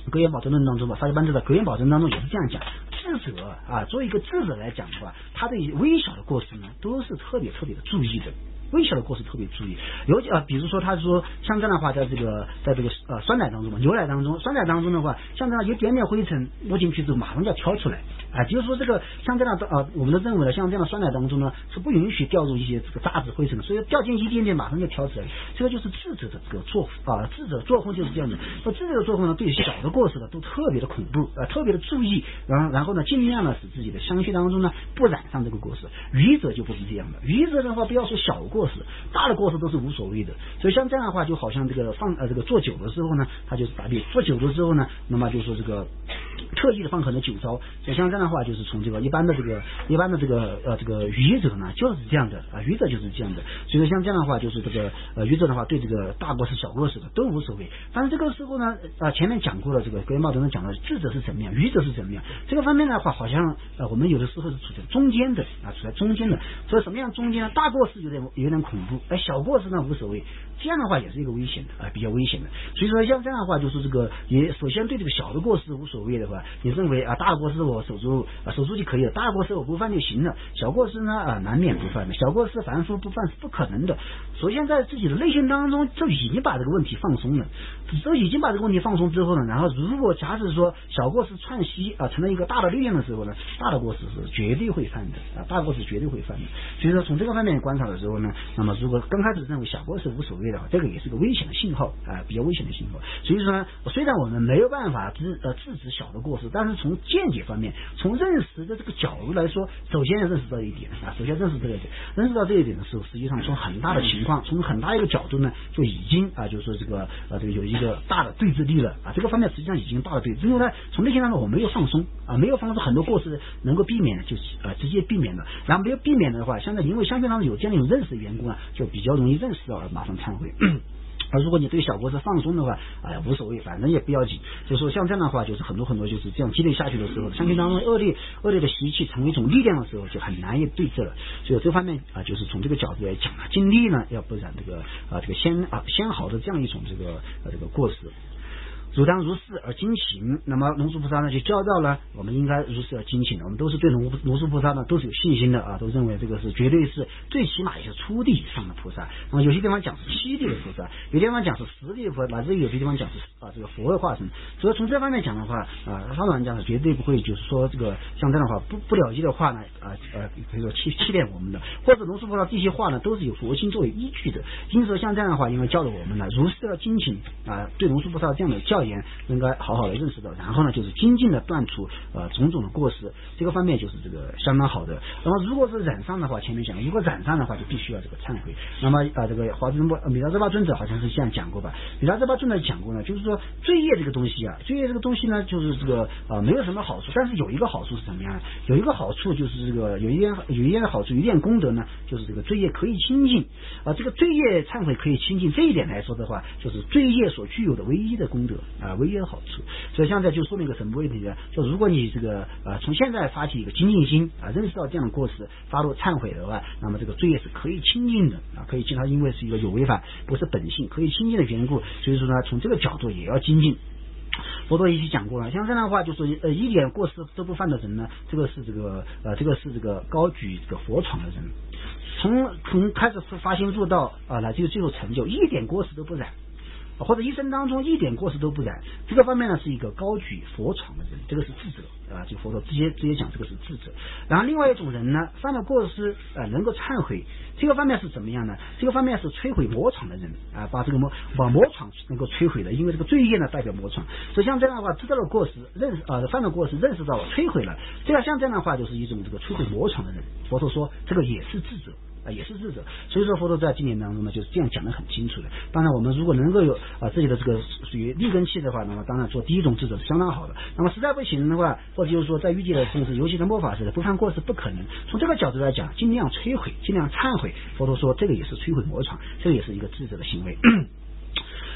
格言宝证论当中吧，法界班智的格言宝证当中也是这样讲，智者啊，作为一个智者来讲的话，他对微小的过失呢，都是特别特别的注意的。微小的过失特别注意，尤其啊，比如说他说像这样的话，在这个在这个呃酸奶当中嘛，牛奶当中，酸奶当中的话，像这样有点点灰尘摸进去之后，马上就要挑出来啊。就是说这个像这样的啊，我们的认为呢，像这样的酸奶当中呢，是不允许掉入一些这个渣子灰尘的，所以掉进一点点，马上就挑出来。这个就是智者的这个作啊，智者作风就是这样的。那智者的作风呢，对小的过失呢，都特别的恐怖啊，特别的注意，然后然后呢，尽量呢使自己的相续当中呢不染上这个过失。愚者就不是这样的，愚者的话，不要说小过失，大的过失都是无所谓的。所以像这样的话，就好像这个放呃这个做酒的时候呢，他就是打比做酒的时候呢，那么就说这个特意的放很多酒糟。所以像这样的话，就是从这个一般的这个一般的这个呃这个愚者呢，就是这样的啊，愚者就是这样的。所以像这样的话，就是这个呃愚者的话，对这个大过失、小过失的都无所谓。但是这个时候呢，啊前面讲过了，这个格言茂等等讲了，智者是怎么样，愚者是怎么样。这个方面的话，好像呃我们有的时候是处在中间的啊，处在中间的。所以什么样中间呢？大过失有点有点恐怖，哎，小过失呢无所谓。这样的话也是一个危险的啊，比较危险的。所以说像这样的话，就是这个也首先对这个小的过失无所谓的话，你认为啊大的过失我守住啊守住就可以了，大的过失我不犯就行了，小过失呢啊难免不犯的，小过失凡夫不犯是不可能的。首先在自己的内心当中就已经把这个问题放松了，都已经把这个问题放松之后呢，然后如果假使说小过失串息啊成了一个大的力量的时候呢，大的过失是绝对会犯的啊，大过失绝对会犯的。所以说从这个方面观察的时候呢，那么如果刚开始认为小过失无所谓的话，这个也是个危险的信号啊，比较危险的信号。所以说呢，虽然我们没有办法制呃制止小的过失，但是从见解方面，从认识的这个角度来说，首先要认识到一点啊，首先认识这一点，认识到这一点的时候，实际上从很大的情况，从很大一个角度呢，就已经啊，就是说这个呃这个有一个大的对峙力了啊，这个方面实际上已经大的对峙。因为呢，从内心当中我没有放松啊，没有放松，很多过失能够避免，就呃直接避免了。然后没有避免的话，现在因为相对当中有这样一种认识的缘故呢，就比较容易认识到而马上忏悔。而如果你对小过失放松的话，哎呀无所谓，反正也不要紧。就是说像这样的话，就是很多很多就是这样积累下去的时候，相信当中恶劣恶劣的习气成为一种力量的时候，就很难以对峙了。所以这方面啊，就是从这个角度来讲啊，尽力呢要不染这个啊这个先啊先好的这样一种这个呃这个过失。汝当如是而精勤，那么龙树菩萨呢就教导了我们应该如是而精勤的。我们都是对龙龙树菩萨呢都是有信心的啊，都认为这个是绝对是最起码也是初地以上的菩萨。那么有些地方讲是七地的菩萨，有些地方讲是十地的菩萨，乃至有些地方讲是啊这个佛的化身。所以从这方面讲的话啊，上面讲是绝对不会就是说这个像这样的话不不了解的话呢啊呃可以说欺欺骗我们的，或者龙树菩萨这些话呢都是有佛经作为依据的。因此像这样的话，因为教导我们呢如是而精勤啊，对龙树菩萨这样的教应该好好的认识到，然后呢就是精进的断除呃种种的过失，这个方面就是这个相当好的。那么如果是染上的话，前面讲如果染上的话就必须要这个忏悔。那么啊、呃、这个华尊波米拉遮巴尊者好像是这样讲过吧，米拉遮巴尊者讲过呢，就是说罪业这个东西啊，罪业这个东西呢就是这个啊、呃、没有什么好处，但是有一个好处是怎么样呢？有一个好处就是这个有一点有一点的好处，有一点功德呢，就是这个罪业可以清净啊、呃，这个罪业忏悔可以清净，这一点来说的话，就是罪业所具有的唯一的功德啊、呃，唯一的好处。所以现在就说明一个什么问题呢？就如果你这个呃从现在发起一个精进心啊、呃，认识到这样的过失，发入忏悔的话，那么这个罪业是可以清净的啊，可以清，它因为是一个有违反，不是本性，可以清净的缘故，所以说呢，从这个角度也要精进。佛陀一起讲过了，像这样的话，就是呃一点过失都不犯的人呢，这个是这个呃这个是这个高举这个佛床的人，从从开始发心入道啊，乃至最后成就，一点过失都不染。或者一生当中一点过失都不染，这个方面呢是一个高举佛床的人，这个是智者啊，就佛陀直接直接讲这个是智者。然后另外一种人呢，犯了过失啊能够忏悔，这个方面是怎么样呢？这个方面是摧毁魔床的人啊，把这个魔把魔床能够摧毁了，因为这个罪业呢代表魔床。所以像这样的话，知道了过失，认识啊犯了过失，认识到了，摧毁了，这样像这样的话就是一种这个摧毁魔床的人。佛陀说这个也是智者。啊，也是智者，所以说佛陀在经典当中呢，就是这样讲得很清楚的。当然，我们如果能够有啊自己的这个属于立根器的话，那么当然做第一种智者是相当好的。那么实在不行的话，或者就是说在欲界的生死，尤其在末法时的不犯过失不可能。从这个角度来讲，尽量摧毁，尽量忏悔。佛陀说这个也是摧毁魔床，这个也是一个智者的行为。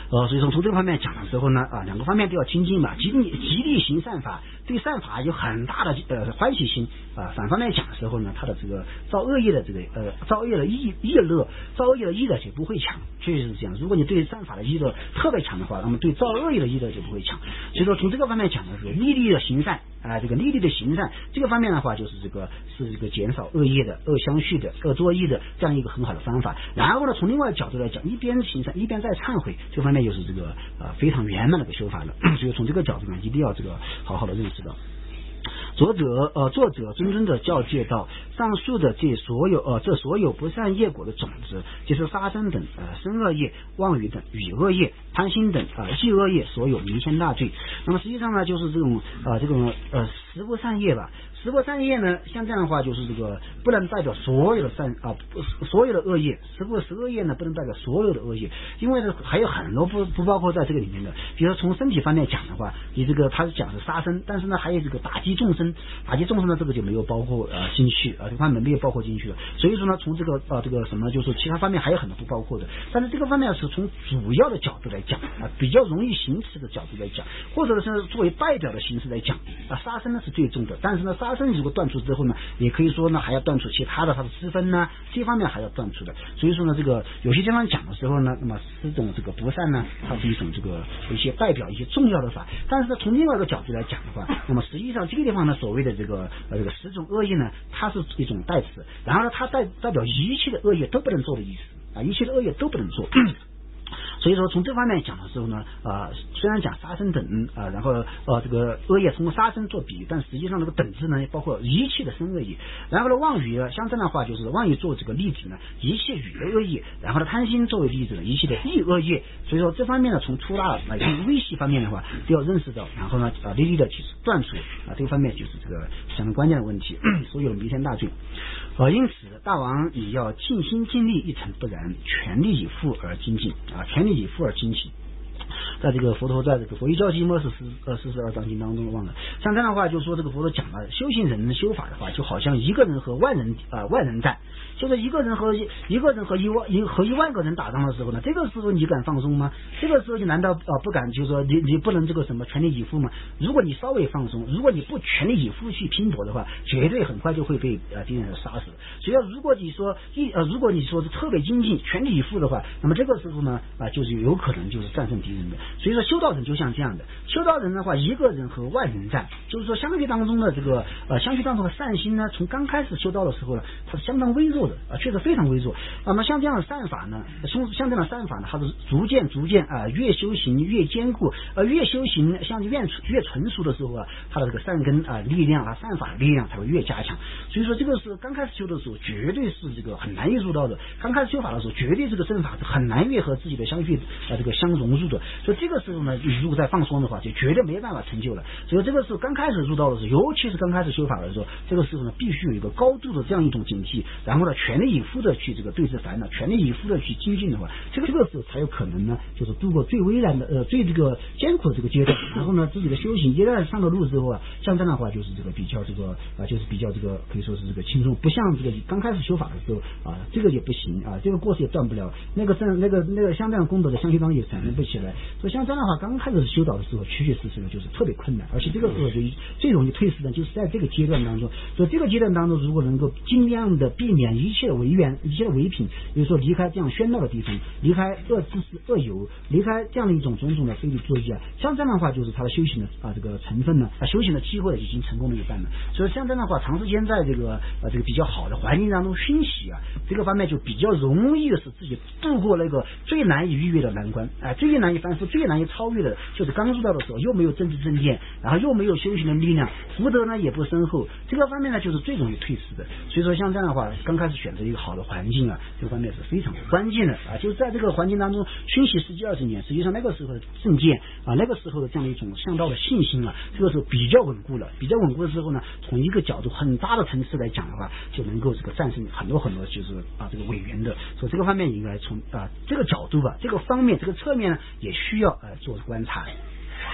呃，所以说从这个方面讲的时候呢，啊，两个方面都要精进嘛，极力极力行善法，对善法有很大的呃欢喜心啊。反方面讲的时候呢，他的这个造恶业的这个呃造恶业的意意乐，造恶业的意乐就不会强，确实是这样。如果你对善法的意乐特别强的话，那么对造恶业的意乐就不会强。所以说从这个方面讲的时候，立力的行善啊、呃，这个立力的行善这个方面的话，就是这个是这个减少恶业的、恶相续的、恶作意的这样一个很好的方法。然后呢，从另外的角度来讲，一边行善一边在忏悔，这方面就是这个呃非常圆满的一个修法了。所以从这个角度呢，一定要这个好好的认识到。作者呃，作者谆谆的教诫道：上述的这所有呃，这所有不善业果的种子，就是杀生等呃身恶业、妄语等语恶业、贪心等呃细恶业，所有弥天大罪。那么实际上呢，就是这种呃这种呃十不善业吧。十不善业呢，像这样的话，就是这个不能代表所有的善啊，所有的恶业。十不十恶业呢，不能代表所有的恶业，因为呢还有很多不不包括在这个里面的。比如说从身体方面讲的话，你这个他是讲是杀生，但是呢还有这个打击众生，打击众生呢这个就没有包括呃进去啊，这方面没有包括进去了。所以说呢，从这个啊这个什么，就是其他方面还有很多不包括的。但是这个方面是从主要的角度来讲啊，比较容易行持的角度来讲，或者是作为代表的形式来讲啊，杀生呢是最重的，但是呢杀生如果断除之后呢，也可以说呢还要断除其他的它的私分呢，这方面还要断除的。所以说呢，这个有些地方讲的时候呢，那么十种这个不善呢，它是一种这个一些代表一些重要的法。但是呢，从另外一个角度来讲的话，那么实际上这个地方呢，所谓的这个呃这个十种恶业呢，它是一种代词，然后呢，它代代表一切的恶业都不能做的意思啊，一切的恶业都不能做。所以说从这方面讲的时候呢，呃，虽然讲杀生等啊、呃，然后呃这个恶业从杀生做比喻，但实际上这个等字呢，包括一切的身恶业。然后呢，妄语呢，像这样的话就是妄语做这个例子呢，一切语的恶业。然后呢，贪心作为例子呢，一切的意恶业。所以说这方面呢，从粗大啊、呃、从微细方面的话，都要认识到，然后呢，啊、呃，一一的去断除啊、呃，这个方面就是这个相当关键的问题，所有的弥天大罪。呃，因此大王你要尽心尽力，一尘不染，全力以赴而精进啊，全力以赴而精进。在这个佛陀在这个佛一教经末是四呃四十二章经当中忘了，像这样的话就说这个佛陀讲了，修行人修法的话，就好像一个人和万人啊、呃、万人战，就是一个人和一个人和一万一和一万个人打仗的时候呢，这个时候你敢放松吗？这个时候你难道啊、呃、不敢，就是说你你不能这个什么全力以赴吗？如果你稍微放松，如果你不全力以赴去拼搏的话，绝对很快就会被呃敌人杀死。所以如果你说一呃如果你说是特别精进全力以赴的话，那么这个时候呢啊、呃、就是有可能就是战胜敌人的。所以说修道人就像这样的，修道人的话，一个人和万人战，就是说相续当中的这个呃相续当中的善心呢，从刚开始修道的时候呢，它是相当微弱的啊、呃，确实非常微弱。那么像这样的善法呢，像像这样的善法呢，它是逐渐逐渐啊、呃、越修行越坚固，呃越修行像越越纯熟的时候啊，它的这个善根啊、呃、力量啊善法的力量才会越加强。所以说这个是刚开始修的时候，绝对是这个很难以入道的。刚开始修法的时候，绝对这个正法是很难越和自己的相续啊、呃、这个相融入的。所以这个时候呢，如果再放松的话，就绝对没办法成就了。所以这个时候刚开始入道的时候，尤其是刚开始修法的时候，这个时候呢，必须有一个高度的这样一种警惕，然后呢，全力以赴的去这个对治烦恼，全力以赴的去精进的话，这个这个时候才有可能呢，就是度过最危难的呃最这个艰苦的这个阶段。然后呢，自己的修行一旦上了路之后啊，像这样的话就是这个比较这个啊，就是比较这个可以说是这个轻松，不像这个刚开始修法的时候啊，这个也不行啊，这个过失也断不了，那个正那个那个像这样功德的相续当也产生不起来。所以像这样的话，刚开始修导的时候，确确实实的就是特别困难，而且这个时候就最容易退失的，就是在这个阶段当中。所以这个阶段当中，如果能够尽量的避免一切的违缘、一切的违品，比如说离开这样喧闹的地方，离开恶知识、恶友，离开这样的一种种种的非礼作意啊，像这样的话，就是他的修行的啊这个成分呢，啊修行的机会已经成功了一半了。所以像这样的话，长时间在这个呃这个比较好的环境当中熏习啊，这个方面就比较容易的使自己度过那个最难以逾越的难关，哎、呃，最难以反复、最难以超越的，就是刚入道的时候又没有正知正见，然后又没有修行的力量，福德呢也不深厚，这个方面呢就是最容易退失的。所以说像这样的话，刚开始选择一个好的环境啊，这个方面是非常关键的啊。就是在这个环境当中熏习十几二十年，实际上那个时候的正见啊，那个时候的这样的一种向道的信心啊，这个时候比较稳固了。比较稳固的时候呢，从一个角度很大的层次来讲的话，就能够这个战胜很多很多就是啊这个违缘的。所以这个方面应该从啊这个角度吧，这个方面这个侧面呢也需要呃做观察。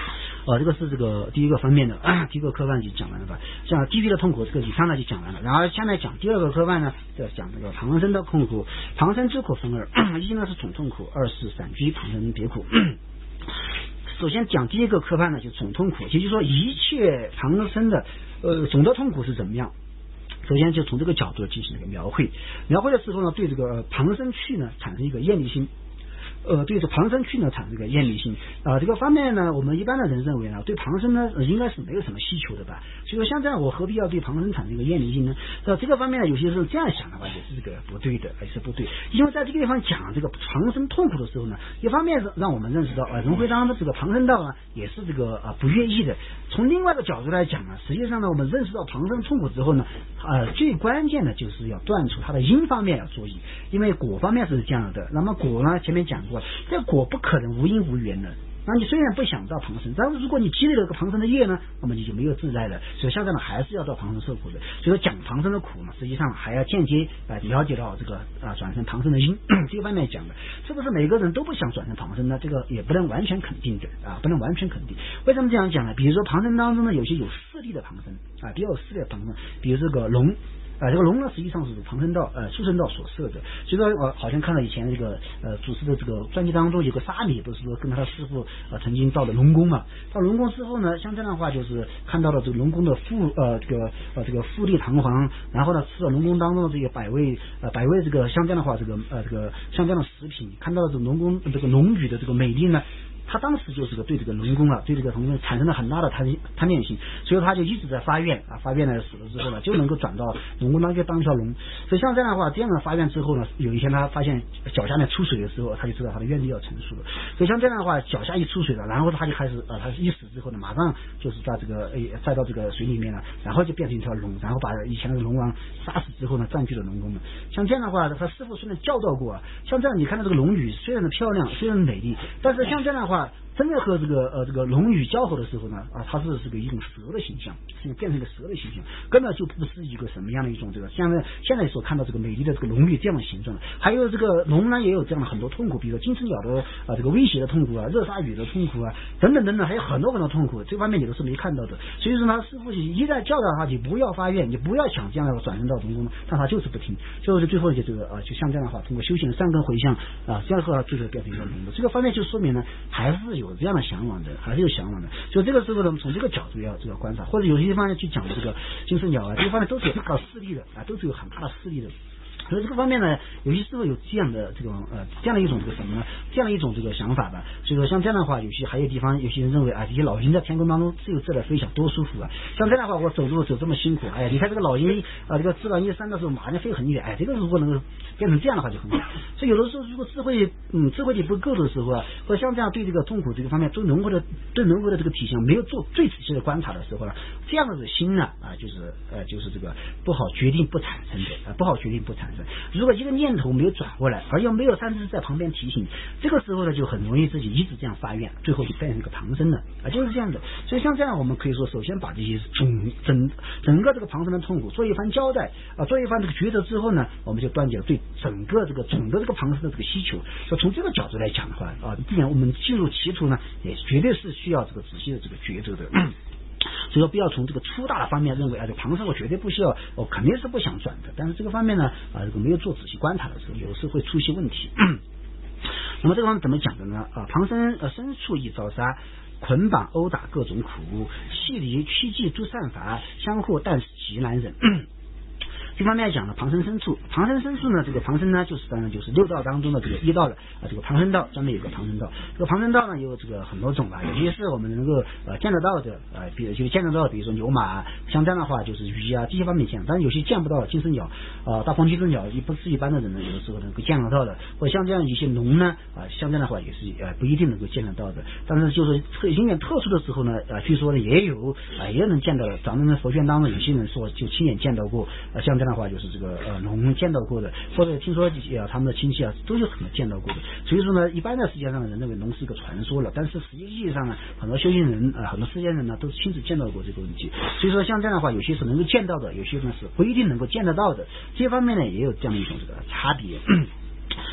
呃，这个是这个第一个方面的，啊、第一个科判就讲完了吧。像地狱的痛苦，这个以上呢就讲完了。然后下面讲第二个科判呢，就讲这个旁生的痛苦。旁生之苦分二，一呢是总痛苦，二是散居旁生别苦。首先讲第一个科判呢，就总痛苦，也就是说一切旁生的呃总的痛苦是怎么样。首先就从这个角度进行一个描绘，描绘的时候呢，对这个旁生去呢产生一个厌离心。呃，对这旁生去呢产生一个厌离心啊、呃，这个方面呢，我们一般的人认为呢，对旁生呢、呃、应该是没有什么需求的吧。所以说，像这样我何必要对旁生产生一个厌离心呢？呃，这个方面呢，有些时候这样想的话，也是这个不对的，也是不对。因为在这个地方讲这个旁生痛苦的时候呢，一方面是让我们认识到，呃，轮回当中的这个旁生道呢，也是这个呃不愿意的。从另外一个角度来讲呢，实际上呢，我们认识到旁生痛苦之后呢，呃，最关键的就是要断除它的因方面要注意，因为果方面是这样的。那么果呢，前面讲过。这果不可能无因无缘的，那你虽然不想到旁生，但是如果你积累了个旁生的业呢，那么你就没有自在了。所以现在呢，还是要到旁生受苦的。所以说讲旁生的苦呢，实际上还要间接啊、呃、了解到这个啊转生旁生的因这个方面讲的，是不是每个人都不想转生旁生呢？这个也不能完全肯定的啊，不能完全肯定。为什么这样讲呢？比如说旁生当中呢，有些有势力的旁生啊，比较有势力的旁生，比如这个龙。啊，这个龙呢，实际上是旁生道、呃畜生道所设的。所以说，我、呃、好像看到以前这个呃祖师的这个传记当中，有个沙弥不是说跟他的师傅呃曾经到了龙宫嘛？到龙宫之后呢，像这样的话，就是看到了这个龙宫的富呃这个呃这个富丽堂皇，然后呢吃了龙宫当中的这个百味呃百味这个像这样的话，这个呃这个像这样的食品，看到了这个龙宫这个龙宇的这个美丽呢。他当时就是个对这个龙宫啊，对这个龙宫产生了很大的贪贪恋心，所以他就一直在发愿啊，发愿呢死了之后呢，就能够转到龙宫当中当一条龙。所以像这样的话，这样的发愿之后呢，有一天他发现脚下面出水的时候，他就知道他的愿力要成熟了。所以像这样的话，脚下一出水了，然后他就开始啊，他一死之后呢，马上就是在这个诶再到这个水里面了，然后就变成一条龙，然后把以前的龙王杀死之后呢，占据了龙宫了。像这样的话，他师傅虽然教导过啊，像这样你看到这个龙女虽然的漂亮，虽然美丽，但是像这样的话。真的和这个呃这个龙与交合的时候呢啊，它是是个一种蛇的形象，是变成一个蛇的形象，根本就不是一个什么样的一种这个像现在所看到这个美丽的这个龙女这样的形状。还有这个龙呢，也有这样的很多痛苦，比如说金翅鸟的啊这个威胁的痛苦啊，热鲨鱼的痛苦啊，等等等等，还有很多很多痛苦，这方面你都是没看到的。所以说呢，师傅一再教导他，你不要发愿，你不要想这样的转生到龙宫，但他就是不听，就是最后就这个啊，就像这样的话，通过修行的善根回向啊，这样的话最后变成一个龙的。这个方面就说明呢，还是有有这样的向往的，还是有向往的。就这个时候呢，从这个角度要这个观察，或者有些地方去讲这个金翅鸟啊，这个方面都是有很大的势力的啊，都是有很大的势力的。所以这个方面呢，有些时候有这样的这种呃这样的一种这个什么呢？这样的一种这个想法吧。所以说像这样的话，有些还有地方有些人认为啊，这些老鹰在天空当中自由自在飞翔多舒服啊。像这样的话，我走路走这么辛苦，哎呀，你看这个老鹰啊，这个翅膀一扇的时候，马上飞很远，哎，这个如果能够变成这样的话就很好。所以有的时候如果智慧嗯智慧力不够的时候啊，或者像这样对这个痛苦这个方面对人物的对人物的这个体现没有做最仔细的观察的时候呢，这样的心呢啊就是呃就是这个不好决定不产生的啊不好决定不产生。如果一个念头没有转过来，而又没有善知识在旁边提醒，这个时候呢就很容易自己一直这样发愿，最后就变成一个旁生了啊，就是这样的。所以像这样，我们可以说，首先把这些总整整个这个旁生的痛苦做一番交代啊，做一番这个抉择之后呢，我们就断解了对整个这个总的这个旁生的这个需求。所以从这个角度来讲的话啊，既然我们进入歧途呢，也绝对是需要这个仔细的这个抉择的。所以说不要从这个粗大的方面认为啊，这个旁生我绝对不需要，我肯定是不想转的。但是这个方面呢啊，这个没有做仔细观察的时候，有时会出一些问题。那么这个方面怎么讲的呢？啊，旁生呃牲畜易遭杀，捆绑殴打各种苦，系离趋忌诸善法，相互但是极难忍。这方面讲了旁生牲畜，旁生牲畜呢，这个旁生呢，就是当然就是六道当中的这个一道了啊，这个旁生道专门有个旁生道，这个旁生道呢有这个很多种吧，有些是我们能够呃见得到的，呃，比如就是见得到的，比如说牛马，像这样的话就是鱼啊这些方面见，但是有些见不到的，金丝鸟啊、呃，大鹏金丝鸟也不是一般的人呢，有的时候能够见得到的，或者像这样一些龙呢啊、呃，像这样的话也是呃不一定能够见得到的，但是就是特有点特殊的时候呢，啊、呃，据说呢也有啊、呃、也能见到的，咱们的佛卷当中有些人说就亲眼见到过，啊、呃，像这样的话就是这个呃龙见到过的，或者听说啊他们的亲戚啊都有可能见到过的。所以说呢，一般的世界上的人认为龙是一个传说了，但是实际意义上呢，很多修行人啊、呃，很多世间人呢都亲自见到过这个问题。所以说像这样的话，有些是能够见到的，有些呢是不一定能够见得到的。这方面呢也有这样的一种这个差别。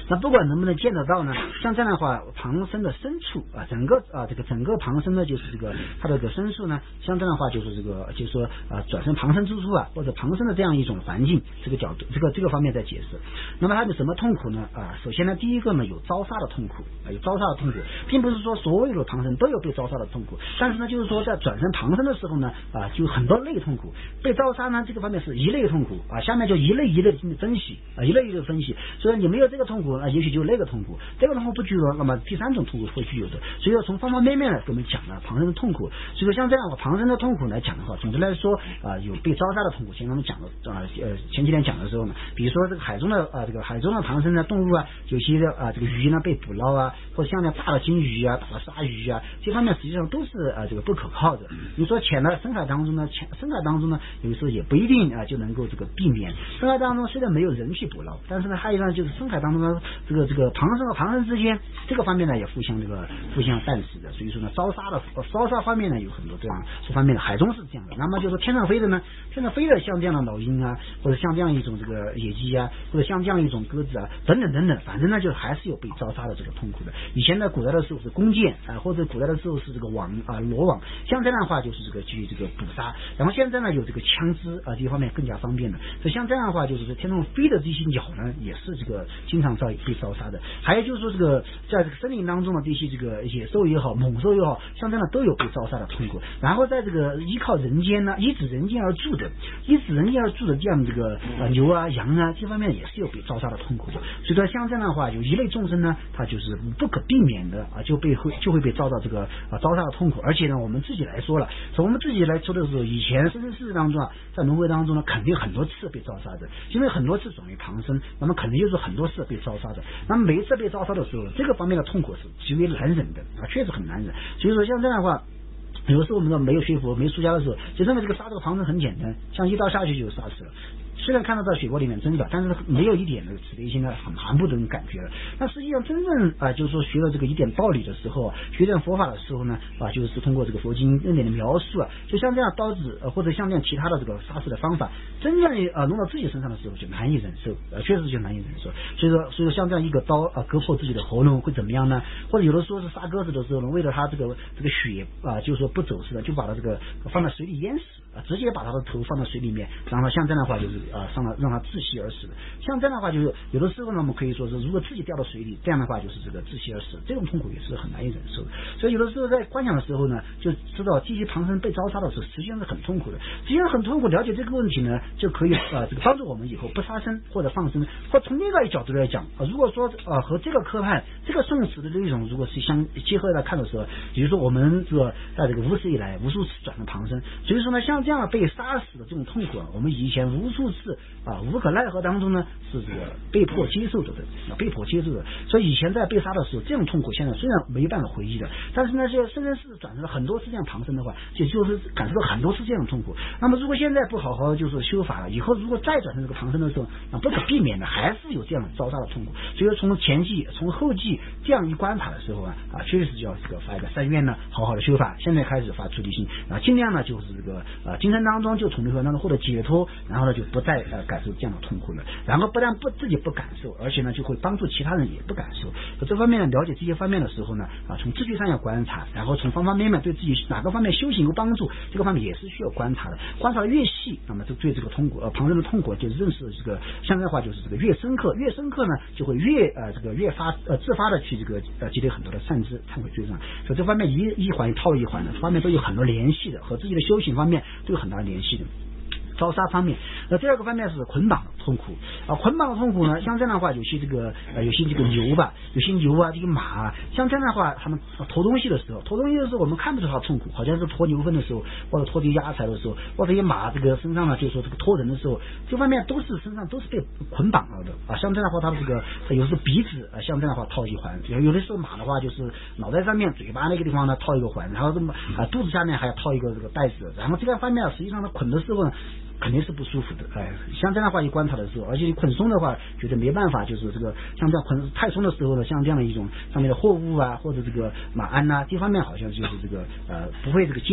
那不管能不能见得到呢，像这样的话，旁身的深处啊，整个啊这个整个旁身呢，就是这个它的这个深处呢，像这样的话就是这个就是说啊转身旁身之处啊，或者旁身的这样一种环境，这个角度这个这个方面在解释。那么它有什么痛苦呢？啊，首先呢，第一个呢有招杀的痛苦啊，有招杀的痛苦，并不是说所有的旁身都有被招杀的痛苦，但是呢，就是说在转身旁身的时候呢，啊，就很多类痛苦。被招杀呢，这个方面是一类痛苦啊，下面就一类一类的分析啊，一类一类的分析。所以你没有这个痛苦啊，也许就那个痛苦，这个痛苦不具有，那么第三种痛苦会具有的。所以说从方方面面来给我们讲了旁身的痛苦。所以说像这样的旁身的痛苦来讲的话，总之来说啊，有被招杀的痛苦。前面我们讲的啊，呃，前几天讲的时候呢，比如说这个海中的啊，这个海中的旁身的动物啊，有些的啊，这个鱼呢被捕捞啊，或者像那大的金鱼啊、大的鲨鱼啊，这方面实际上都是啊这个不可靠的。你说潜到深海当中呢，潜深海当中呢，有时候也不一定啊就能够这个避免。深海当中虽然没有人去捕捞，但是呢，还有呢就是深海当中呢，这个这个旁身和旁身之间这个方面呢也互相这个互相战死的。所以说呢，招杀的招杀方面呢有很多这样这方面的，海中是这样的。那么就是天上飞的呢，天上飞的像这样的老鹰啊，或者像这样一种这个野鸡啊，或者像这样一种鸽子啊，等等等等，反正呢就还是有被招杀的这个痛苦的。以前呢，古代的时候是弓箭啊，或者古代的时候是这个网啊罗网，像这样的话就是这个去这个捕杀。然后现在呢有这个枪支啊，这方面更加方便的。所以像这样的话，就是说天上飞的这些鸟呢，也是这个经常遭被招杀的。还有就是说这个在这个森林当中的这些这个野兽也好，猛兽也好，像这样的都有被招杀的痛苦。然后在这个依靠人间呢，依止人间而住的，依止人间而住的这样这个呃牛啊羊啊这方面也是有被招杀的痛苦的。所以说像这样的话，有一类众生呢，他就是不可避免的啊，就被会就会被遭到这个啊招杀的痛苦。而且呢，我们自己来说了，从我们自己来说的时候，以前生生世世当中啊，在轮回当中呢，肯定很多次被招杀的，因为很多次转为旁生，那么肯定就是很多次被招杀的。那么每一次被招杀的时候，这个方面的痛苦是极为难忍的啊，确实很难忍。所以说像这样的话，有的时候我们说没有学佛没出家的时候，就认为这个杀这个旁生很简单，像一刀下去就杀死了。虽然看到在血泊里面挣扎，但是没有一点的慈悲心呢，很蛮不这种感觉了。那实际上真正啊、呃，就是说学了这个一点道理的时候，学点佛法的时候呢，啊，就是通过这个佛经认点的描述啊，就像这样刀子、呃、或者像这样其他的这个杀死的方法，真正啊弄到自己身上的时候就难以忍受，呃，确实就难以忍受。所以说，所以说像这样一个刀啊、呃、割破自己的喉咙会怎么样呢？或者有的时候是杀鸽子的时候呢，为了它这个这个血啊、呃，就是说不走失了，就把它这个放在水里淹死啊，直接把它的头放到水里面，然后像这样的话就是啊、呃、上了让它窒息而死的。像这样的话就是有的时候呢，我们可以说是如果自己掉到水里，这样的话就是这个窒息而死，这种痛苦也是很难以忍受的。所以有的时候在观想的时候呢，就知道这些旁生被招杀的时候，实际上是很痛苦的。实际上很痛苦，了解这个问题呢，就可以啊、呃、这个帮助我们以后不杀生或者放生。或从另外一个角度来讲，呃、如果说啊、呃、和这个科判这个宋词的内容如果是相结合来看的时候，比如说我们这个在这个无始以来无数次转成旁生，所以说呢，像这样被杀死的这种痛苦啊，我们以前无数次啊无可奈何当中呢是这个被迫接受着的，被迫接受的。所以以前在被杀的时候，这种痛苦现在虽然没办法回忆的，但是呢，这生生世世转成了很多次这样旁生的话，就就是感受到很多次这样的痛苦。那么如果现在不好好就是修法了，以后如果再转成这个旁生的时候，那不可避免的还是有这样的招杀的痛苦。所以说从前期从后期这样一观察的时候啊啊，确实是要这个发一个三愿呢，好好的修法。现在开始发出离心啊，尽量呢就是这个啊精神当中就从这个当中获得解脱，然后呢就不再呃感受这样的痛苦了。然后不但不自己不感受，而且呢就会帮助其他人也不感受。这方面呢了解这些方面的时候呢啊，从智慧上要观察，然后从方方面面对自己哪个方面修行有帮助，这个方面也是需要观察的。观察的越细，那么就对这个痛苦呃旁人的痛苦就认识这个相对的话就是这个越深刻，越深刻呢就会越呃这个越发呃自发的去这个呃积累很多的善知忏悔罪障。所以这方面一一环套一环的，方面都有很多联系的，和自己的修行方面都有很大的联系的。招杀方面，那第二个方面是捆绑的痛苦啊，捆绑的痛苦呢，像这样的话，有些这个呃，有些这个牛吧，有些牛啊，这个马啊，像这样的话，他们驮东西的时候，驮东西的时候，我们看不出它痛苦，好像是驮牛粪的时候，或者驮这些压柴的时候，或者一些马这个身上呢，就是说这个驮人的时候，这方面都是身上都是被捆绑了的啊。像这样的话，它的这个它有时候鼻子啊，像这样的话套一环，有有的时候马的话就是脑袋上面、嘴巴那个地方呢套一个环，然后这么啊肚子下面还要套一个这个带子，然后这个方面实际上它捆的时候呢，肯定是不舒服的，哎，像这样的话一观察的时候，而且你捆松的话，觉得没办法，就是这个像这样捆太松的时候呢，像这样的一种上面的货物啊，或者这个马鞍呐、啊，这方面好像就是这个呃不会这个结实。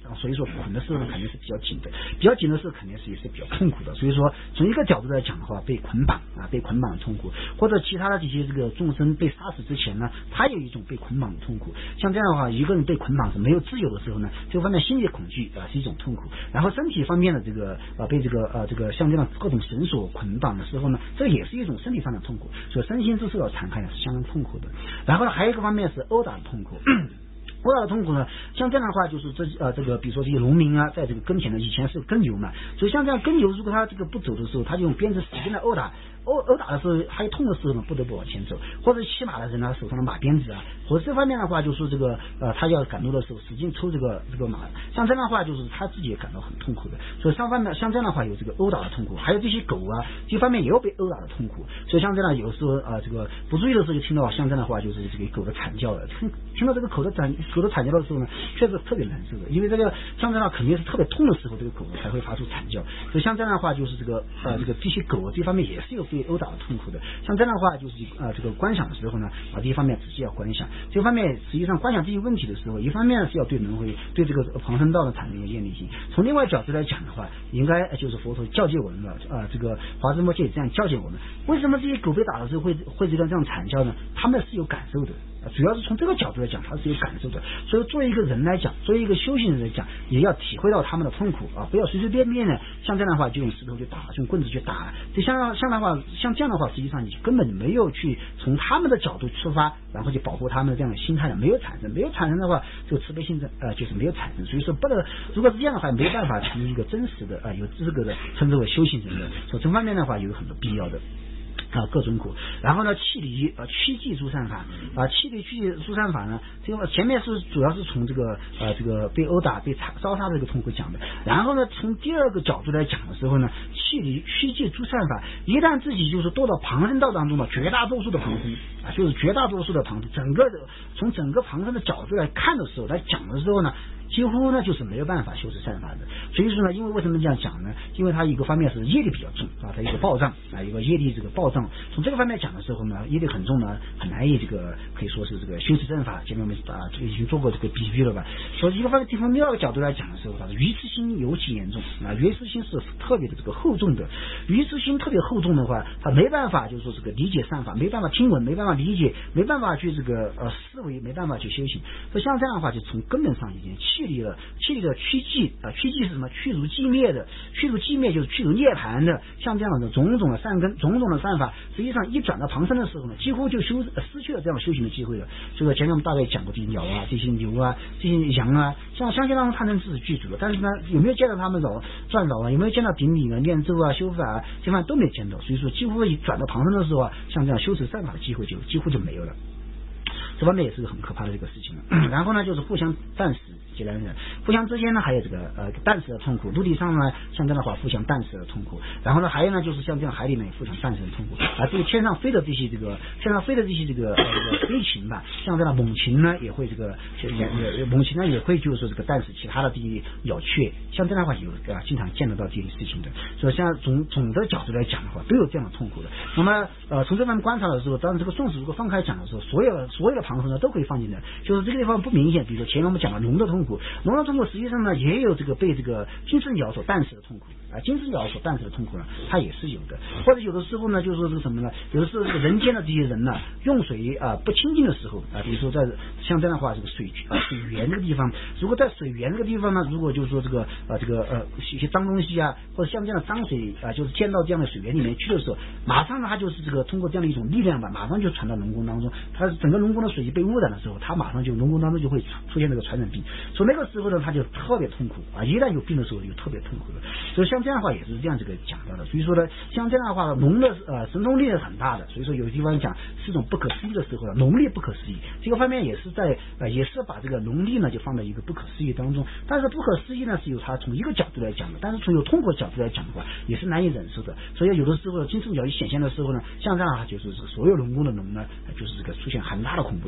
所以说捆的时候呢肯定是比较紧的，比较紧的时候肯定是也是比较痛苦的。所以说从一个角度来讲的话，被捆绑啊，被捆绑的痛苦，或者其他的这些这个众生被杀死之前呢，他有一种被捆绑的痛苦。像这样的话，一个人被捆绑是没有自由的时候呢，这方面心理恐惧啊是一种痛苦。然后身体方面的这个啊被这个呃这个像这样各种绳索捆绑的时候呢，这也是一种身体上的痛苦，所以身心都受到残害呢是相当痛苦的。然后呢，还有一个方面是殴打的痛苦。殴打的痛苦呢，像这样的话就是这呃这个比如说这些农民啊，在这个跟前呢，以前是耕牛嘛，所以像这样耕牛，如果他这个不走的时候，他就用鞭子使劲的殴打。殴殴打的时候还有痛的时候呢，不得不往前走，或者骑马的人呢手上的马鞭子啊，或者这方面的话就是这个呃他要赶路的时候使劲抽这个这个马，像这样的话就是他自己也感到很痛苦的。所以上方面像这样的话有这个殴打的痛苦，还有这些狗啊这方面也有被殴打的痛苦。所以像这样有时候啊、呃、这个不注意的时候就听到像这样的话就是这个狗的惨叫了，听听到这个狗的惨狗的惨叫的时候呢，确实特别难受的，因为这个像这样的话肯定是特别痛的时候，这个狗才会发出惨叫。所以像这样的话就是这个呃这个这些狗这方面也是有被殴打的痛苦的。像这样的话就是呃这个观想的时候呢啊这一方面仔细要观想，这方面实际上观想这些问题的时候，一方面是要对轮回对这个旁生道的产生一个业力性，从另外角度来讲的话，应该就是佛陀教诫我们了啊、呃、这个华严摩戒这样教诫我们，为什么这些狗被打的时候会会这样这样惨叫呢？他们是有感受的。主要是从这个角度来讲，他是有感受的，所以作为一个人来讲，作为一个修行人来讲，也要体会到他们的痛苦啊，不要随随便便的像这样的话就用石头去打，用棍子去打，这像像的话，像这样的话，实际上你根本没有去从他们的角度出发，然后去保护他们的这样的心态，没有产生，没有产生的话，这个慈悲心的呃就是没有产生，所以说不能，如果是这样的话，没有办法成为一个真实的啊、呃、有资格的称之为修行人的，所以这方面的话有很多必要的。啊，各种苦，然后呢，气离呃趋忌诸善法啊，气离趋忌诸善法呢，这个前面是主要是从这个呃这个被殴打、被烧杀这个痛苦讲的，然后呢，从第二个角度来讲的时候呢，气离趋忌诸善法，一旦自己就是堕到旁生道当中的绝大多数的旁生啊，就是绝大多数的旁生，整个的从整个旁生的角度来看的时候，来讲的时候呢。几乎呢就是没有办法修持善法的，所以说呢，因为为什么这样讲呢？因为它一个方面是业力比较重啊，它一个暴障啊，一个业力这个暴障。从这个方面讲的时候呢，业力很重呢，很难以这个可以说是这个修持正法。前面我们啊已经做过这个比喻了吧？所以一个方面，从另外一个角度来讲的时候，它的愚痴心尤其严重啊，愚痴心是特别的这个厚重的。愚痴心特别厚重的话，他没办法就是说这个理解善法，没办法听闻，没办法理解，没办法去这个呃思维，没办法去修行。所以像这样的话，就从根本上已经气离了。气离的趋忌啊，趋忌是什么？去除寂灭的，去除寂灭就是去除涅槃的。像这样的种种的善根、种种的善法，实际上一转到旁生的时候呢，几乎就修失去了这样修行的机会了。所以说前面我们大概讲过这些鸟啊、这些牛啊、这些羊啊，像像这样他能自己具足的，但是呢，有没有见到他们绕转绕啊？有没有见到顶礼呢、念咒啊、修法啊？这方面都没见到。所以说，几乎一转到旁生的时候啊，像这样修持善法的机会就几乎就没有了。这方面也是个很可怕的这个事情了。然后呢，就是互相战死劫难忍，互相之间呢还有这个呃战死的痛苦，陆地上呢像这样的话互相战死的痛苦，然后呢还有呢就是像这样海里面互相战死的痛苦啊，这个天上飞的这些这个天上飞的这些这个呃这个飞禽吧，像这样的猛禽呢也会这个也猛禽呢也会就是说这个战死其他的这些鸟雀，像这样的话有啊经常见得到这些事情的，所以像总总的角度来讲的话，都有这样的痛苦的。那么呃从这方面观察的时候，当然这个宋史如果放开讲的时候，所有所有的旁生呢都可以放进来，就是这个地方不明显，比如说前面我们讲了龙的痛苦，龙的痛苦实际上呢也有这个被这个金翅鸟所诞死的痛苦啊，金翅鸟所诞死的痛苦呢，它也是有的。或者有的时候呢，就是说这个什么呢？有的时候这个人间的这些人呢，用水啊不清净的时候啊，比如说在像这样的话，这个水啊水源这个地方，如果在水源这个地方呢，如果就是说这个啊这个呃一些脏东西啊，或者像这样的脏水啊，就是溅到这样的水源里面去的时候，马上呢它就是这个通过这样的一种力量吧，马上就传到龙宫当中，它整个龙宫的水被污染的时候，它马上就龙宫当中就会出现这个传染病，所以那个时候呢，他就特别痛苦啊！一旦有病的时候，就特别痛苦的。所以像这样的话也是这样这个讲到的。所以说呢，像这样的话，龙的呃神通力是很大的。所以说有的地方讲是一种不可思议的时候，龙力不可思议，这个方面也是在呃也是把这个龙力呢就放在一个不可思议当中。但是不可思议呢是由它从一个角度来讲的，但是从有痛苦的角度来讲的话，也是难以忍受的。所以有的时候金翅鸟一显现的时候呢，像这样啊，就是所有龙宫的龙呢，就是这个出现很大的恐怖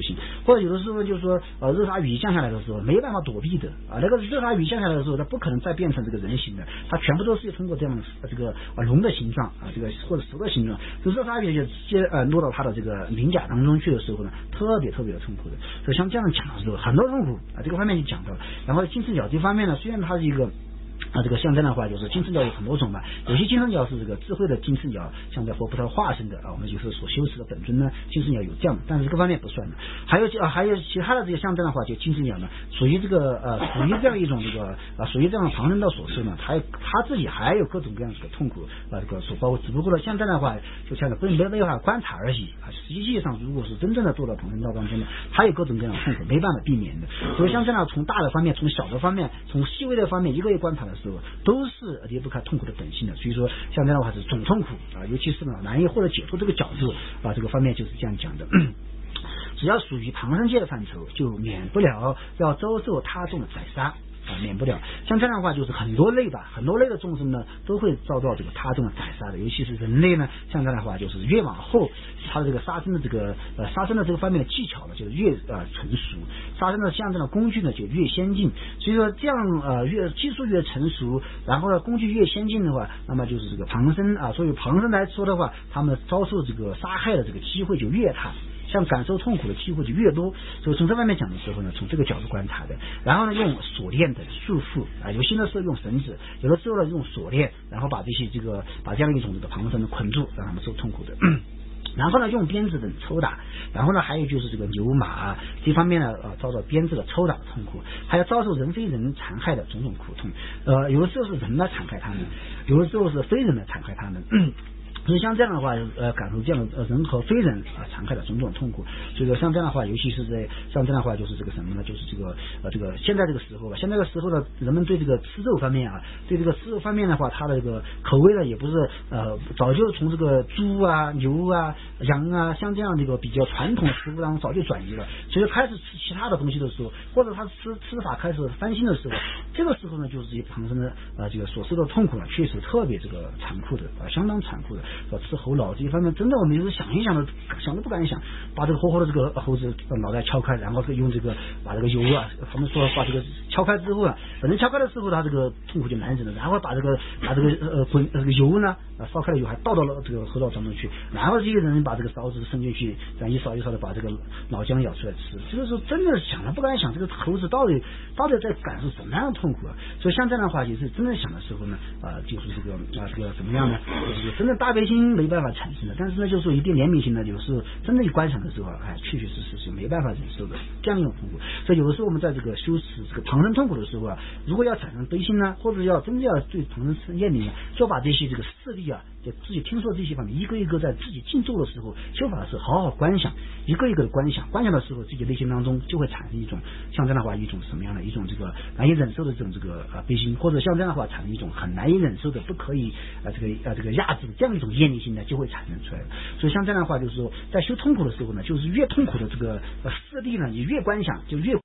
不行，或者有的时候就是说呃热沙雨降下来的时候没办法躲避的啊，那个热沙雨降下来的时候，它不可能再变成这个人形的，它全部都是通过这样的这个啊龙的形状啊，这个或者蛇的形状，这热沙雨就直接呃落到它的这个鳞甲当中去的时候呢，特别特别的痛苦的。所以像这样讲的时候，很多痛苦啊，这个方面就讲到了。然后金翅鸟这方面呢，虽然它是一个。啊，这个像这样的话，就是金翅鸟有很多种吧，有些金翅鸟是这个智慧的金翅鸟，像在佛菩萨化身的啊，我们就是所修持的本尊呢，金翅鸟有这样的，但是这个方面不算的。还有啊，还有其他的这些像这样的话，就金翅鸟呢，属于这个呃，属于这样一种这个啊，属于这样的旁生道所示呢，它它自己还有各种各样这个痛苦啊，这个所包括，只不过呢，像这样的话，就像不没没办法观察而已啊，实际上如果是真正的做到旁生道当中呢，它有各种各样的痛苦，没办法避免的。所以像这样从大的方面，从小的方面，从细微的方面，一个一个观察的时候，都是离不开痛苦的本性的。所以说像这样的话是总痛苦啊，尤其是呢难以获得解脱这个角度啊，这个方面就是这样讲的。只要属于旁生界的范畴，就免不了要遭受他众的宰杀。啊，免不了。像这样的话，就是很多类吧，很多类的众生呢，都会遭到这个他众的宰杀的。尤其是人类呢，像这样的话，就是越往后，他的这个杀生的这个呃杀生的这个方面的技巧呢，就是越呃成熟，杀生的像这样的工具呢，就越先进。所以说，这样呃越技术越成熟，然后呢工具越先进的话，那么就是这个旁生啊，所以旁生来说的话，他们遭受这个杀害的这个机会就越大。像感受痛苦的机会就越多，所以从这方面讲的时候呢，从这个角度观察的，然后呢用锁链的束缚啊，有些的时候用绳子，有的时候呢用锁链，然后把这些这个把这样一种这个旁生的捆住，让他们受痛苦的。然后呢，用鞭子等抽打，然后呢，还有就是这个牛马这方面呢，呃，遭到鞭子的抽打的痛苦，还要遭受人非人残害的种种苦痛。呃，有的时候是人来残害他们，有的时候是非人来残害他们。所以像这样的话，呃，感受这样的呃人和非人啊残害的种种痛苦。所以说像这样的话，尤其是在像这样的话，就是这个什么呢？就是这个呃这个现在这个时候吧，现在这个时候呢，人们对这个吃肉方面啊，对这个吃肉方面的话，它的这个口味呢，也不是呃早就从这个猪啊、牛啊、羊啊，像这样这个比较传统的食物当中早就转移了。所以开始吃其他的东西的时候，或者他吃吃法开始翻新的时候，这个时候呢，就是这些旁生的呃这个所受的痛苦呢，确实特别这个残酷的啊，相当残酷的。说吃猴脑这一方面，真的我们就是想一想的，想都不敢想，把这个活活的这个猴子脑袋敲开，然后用这个把这个油啊，他们说把这个敲开之后啊，反正敲开的时候，他这个痛苦就难忍了，然后把这个把这个呃滚这个油呢，烧开了油还倒到了这个猴脑当中去，然后这些人把这个勺子伸进去，这样一烧一烧的把这个脑浆舀出来吃，这个时候真的想了不敢想，这个猴子到底到底在感受什么样的痛苦啊？所以像这样的话，就是真的想的时候呢，啊、呃，就是这个啊、呃、这个怎么样呢？就是真的大悲心没办法产生的，但是呢，就是说一定怜悯心呢，有时候真的一观想的时候，哎，确确实实是没办法忍受的这样一种痛苦。所以有的时候我们在这个修持这个旁生痛苦的时候啊，如果要产生悲心呢，或者要真的要对旁生生厌离呢，就把这些这个事例啊，就自己听说这些方面，一个一个在自己静坐的时候修法的时候，好好观想，一个一个的观想，观想的时候，自己内心当中就会产生一种像这样的话，一种什么样的一种这个难以忍受的这种这个呃悲心，或者像这样的话产生一种很难以忍受的不可以啊、呃、这个啊、呃、这个压制的这样一种厌离心呢，就会产生出来。所以像这样的话，就是说在修痛苦的时候呢，就是越痛苦的这个呃事例呢，你越观想就越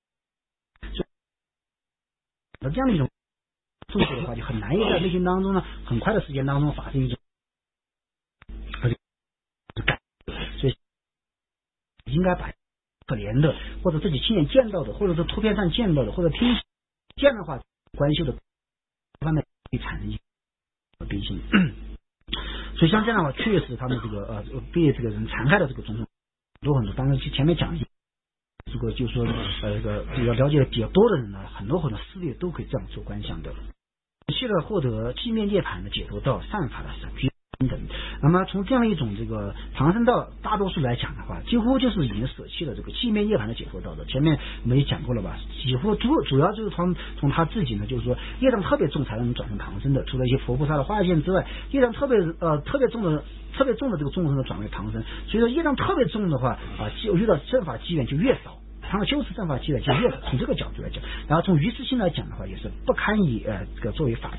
这样的一种痛苦的话，就很难以在内心当中呢，很快的时间当中发生一种所以应该把可怜的，或者自己亲眼见到的，或者是图片上见到的，或者听这样的话观修的方面会产生一个悲心。所以像这样的话，确实他们这个呃被这个人残害的这个种种很多很多。当然前面讲如果就是说呃这个比较了解的比较多的人呢，很多很多事例都可以这样做观想的。去了获得寂灭涅槃的解脱道善法的闪居等。那么从这样一种这个旁生道大多数来讲的话，几乎就是已经舍弃了这个寂灭涅槃的解脱道的。前面我们也讲过了吧，几乎主主要就是从从他自己呢，就是说业障特别重才能转成旁生的，除了一些佛菩萨的化现之外，业障特别呃特别重的特别重的这个众生的转为旁生，所以说业障特别重的话啊，就遇到正法机缘就越少。他们修持正法机缘就越从这个角度来讲，然后从于实性来讲的话，也是不堪以呃这个作为法器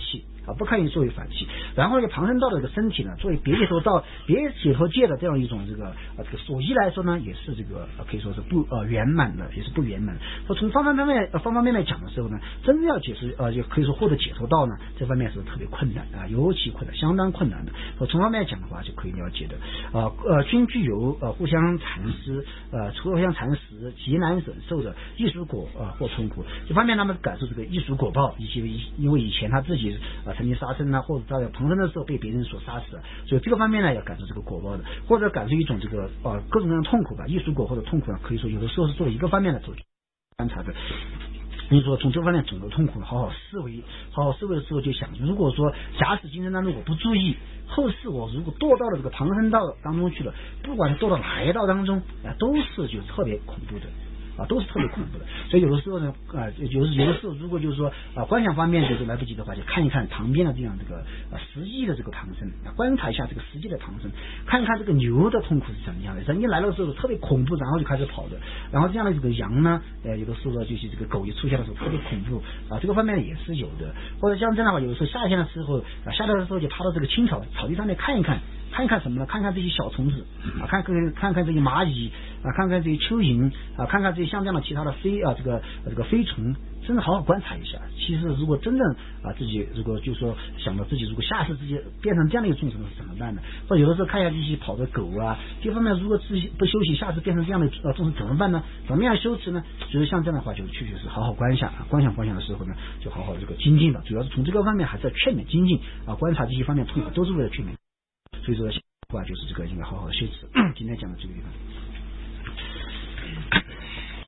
啊，不可以作为反器。然后呢，旁生道的这个身体呢，作为别解脱道、别解脱界的这样一种这个呃这个所依来说呢，也是这个、呃、可以说是不呃圆满的，也是不圆满的。说从方方面面、呃、方方面面讲的时候呢，真正要解释呃就可以说获得解脱道呢，这方面是特别困难啊，尤其困难，相当困难的。说从方面讲的话，就可以了解的啊呃均具有呃互相蚕食呃互相蚕食极难忍受的异熟果啊、呃、或痛苦。这方面他们感受这个异熟果报，以及因为以前他自己啊、呃、曾经杀生啊，或者在旁生的时候被别人所杀死，所以这个方面呢要感受这个果报的，或者感受一种这个呃各种各样的痛苦吧，异熟果或者痛苦呢，可以说有的时候是作为一个方面的走观察的。所以说从这方面总的痛苦好好思维，好好思维的时候就想，如果说假使今生当中我不注意，后世我如果堕到了这个旁生道当中去了，不管是堕到哪一道当中啊，都是就特别恐怖的。啊，都是特别恐怖的，所以有的时候呢，啊，有有的时候如果就是说啊，观想方面就是来不及的话，就看一看旁边的这样这个啊实际的这个旁生，啊，观察一下这个实际的旁生，看看这个牛的痛苦是怎么样的，人一来了的时候特别恐怖，然后就开始跑的，然后这样的这个羊呢，呃，有的时候就是这个狗一出现的时候特别恐怖啊，这个方面也是有的，或者像这样的话，有的时候夏天的时候啊，夏天的时候就爬到这个青草草地上面看一看。看一看什么呢？看看这些小虫子啊，看看看看这些蚂蚁啊，看看这些蚯蚓啊，看看这些像这样的其他的飞啊，这个这个飞虫，真的好好观察一下。其实如果真正啊自己如果就说想到自己如果下世自己变成这样的一个众生是怎么办呢？或者有的时候看一下这些跑的狗啊，这方面如果自己不休息，下次变成这样的呃众生怎么办呢？怎么样修持呢？就是像这样的话，就确实是好好观想啊，观想观想的时候呢，就好好这个精进的，主要是从这个方面还是要劝勉精进啊，观察这些方面痛苦都是为了劝勉。所以说，话就是这个应该好好的修持。今天讲到这个地方。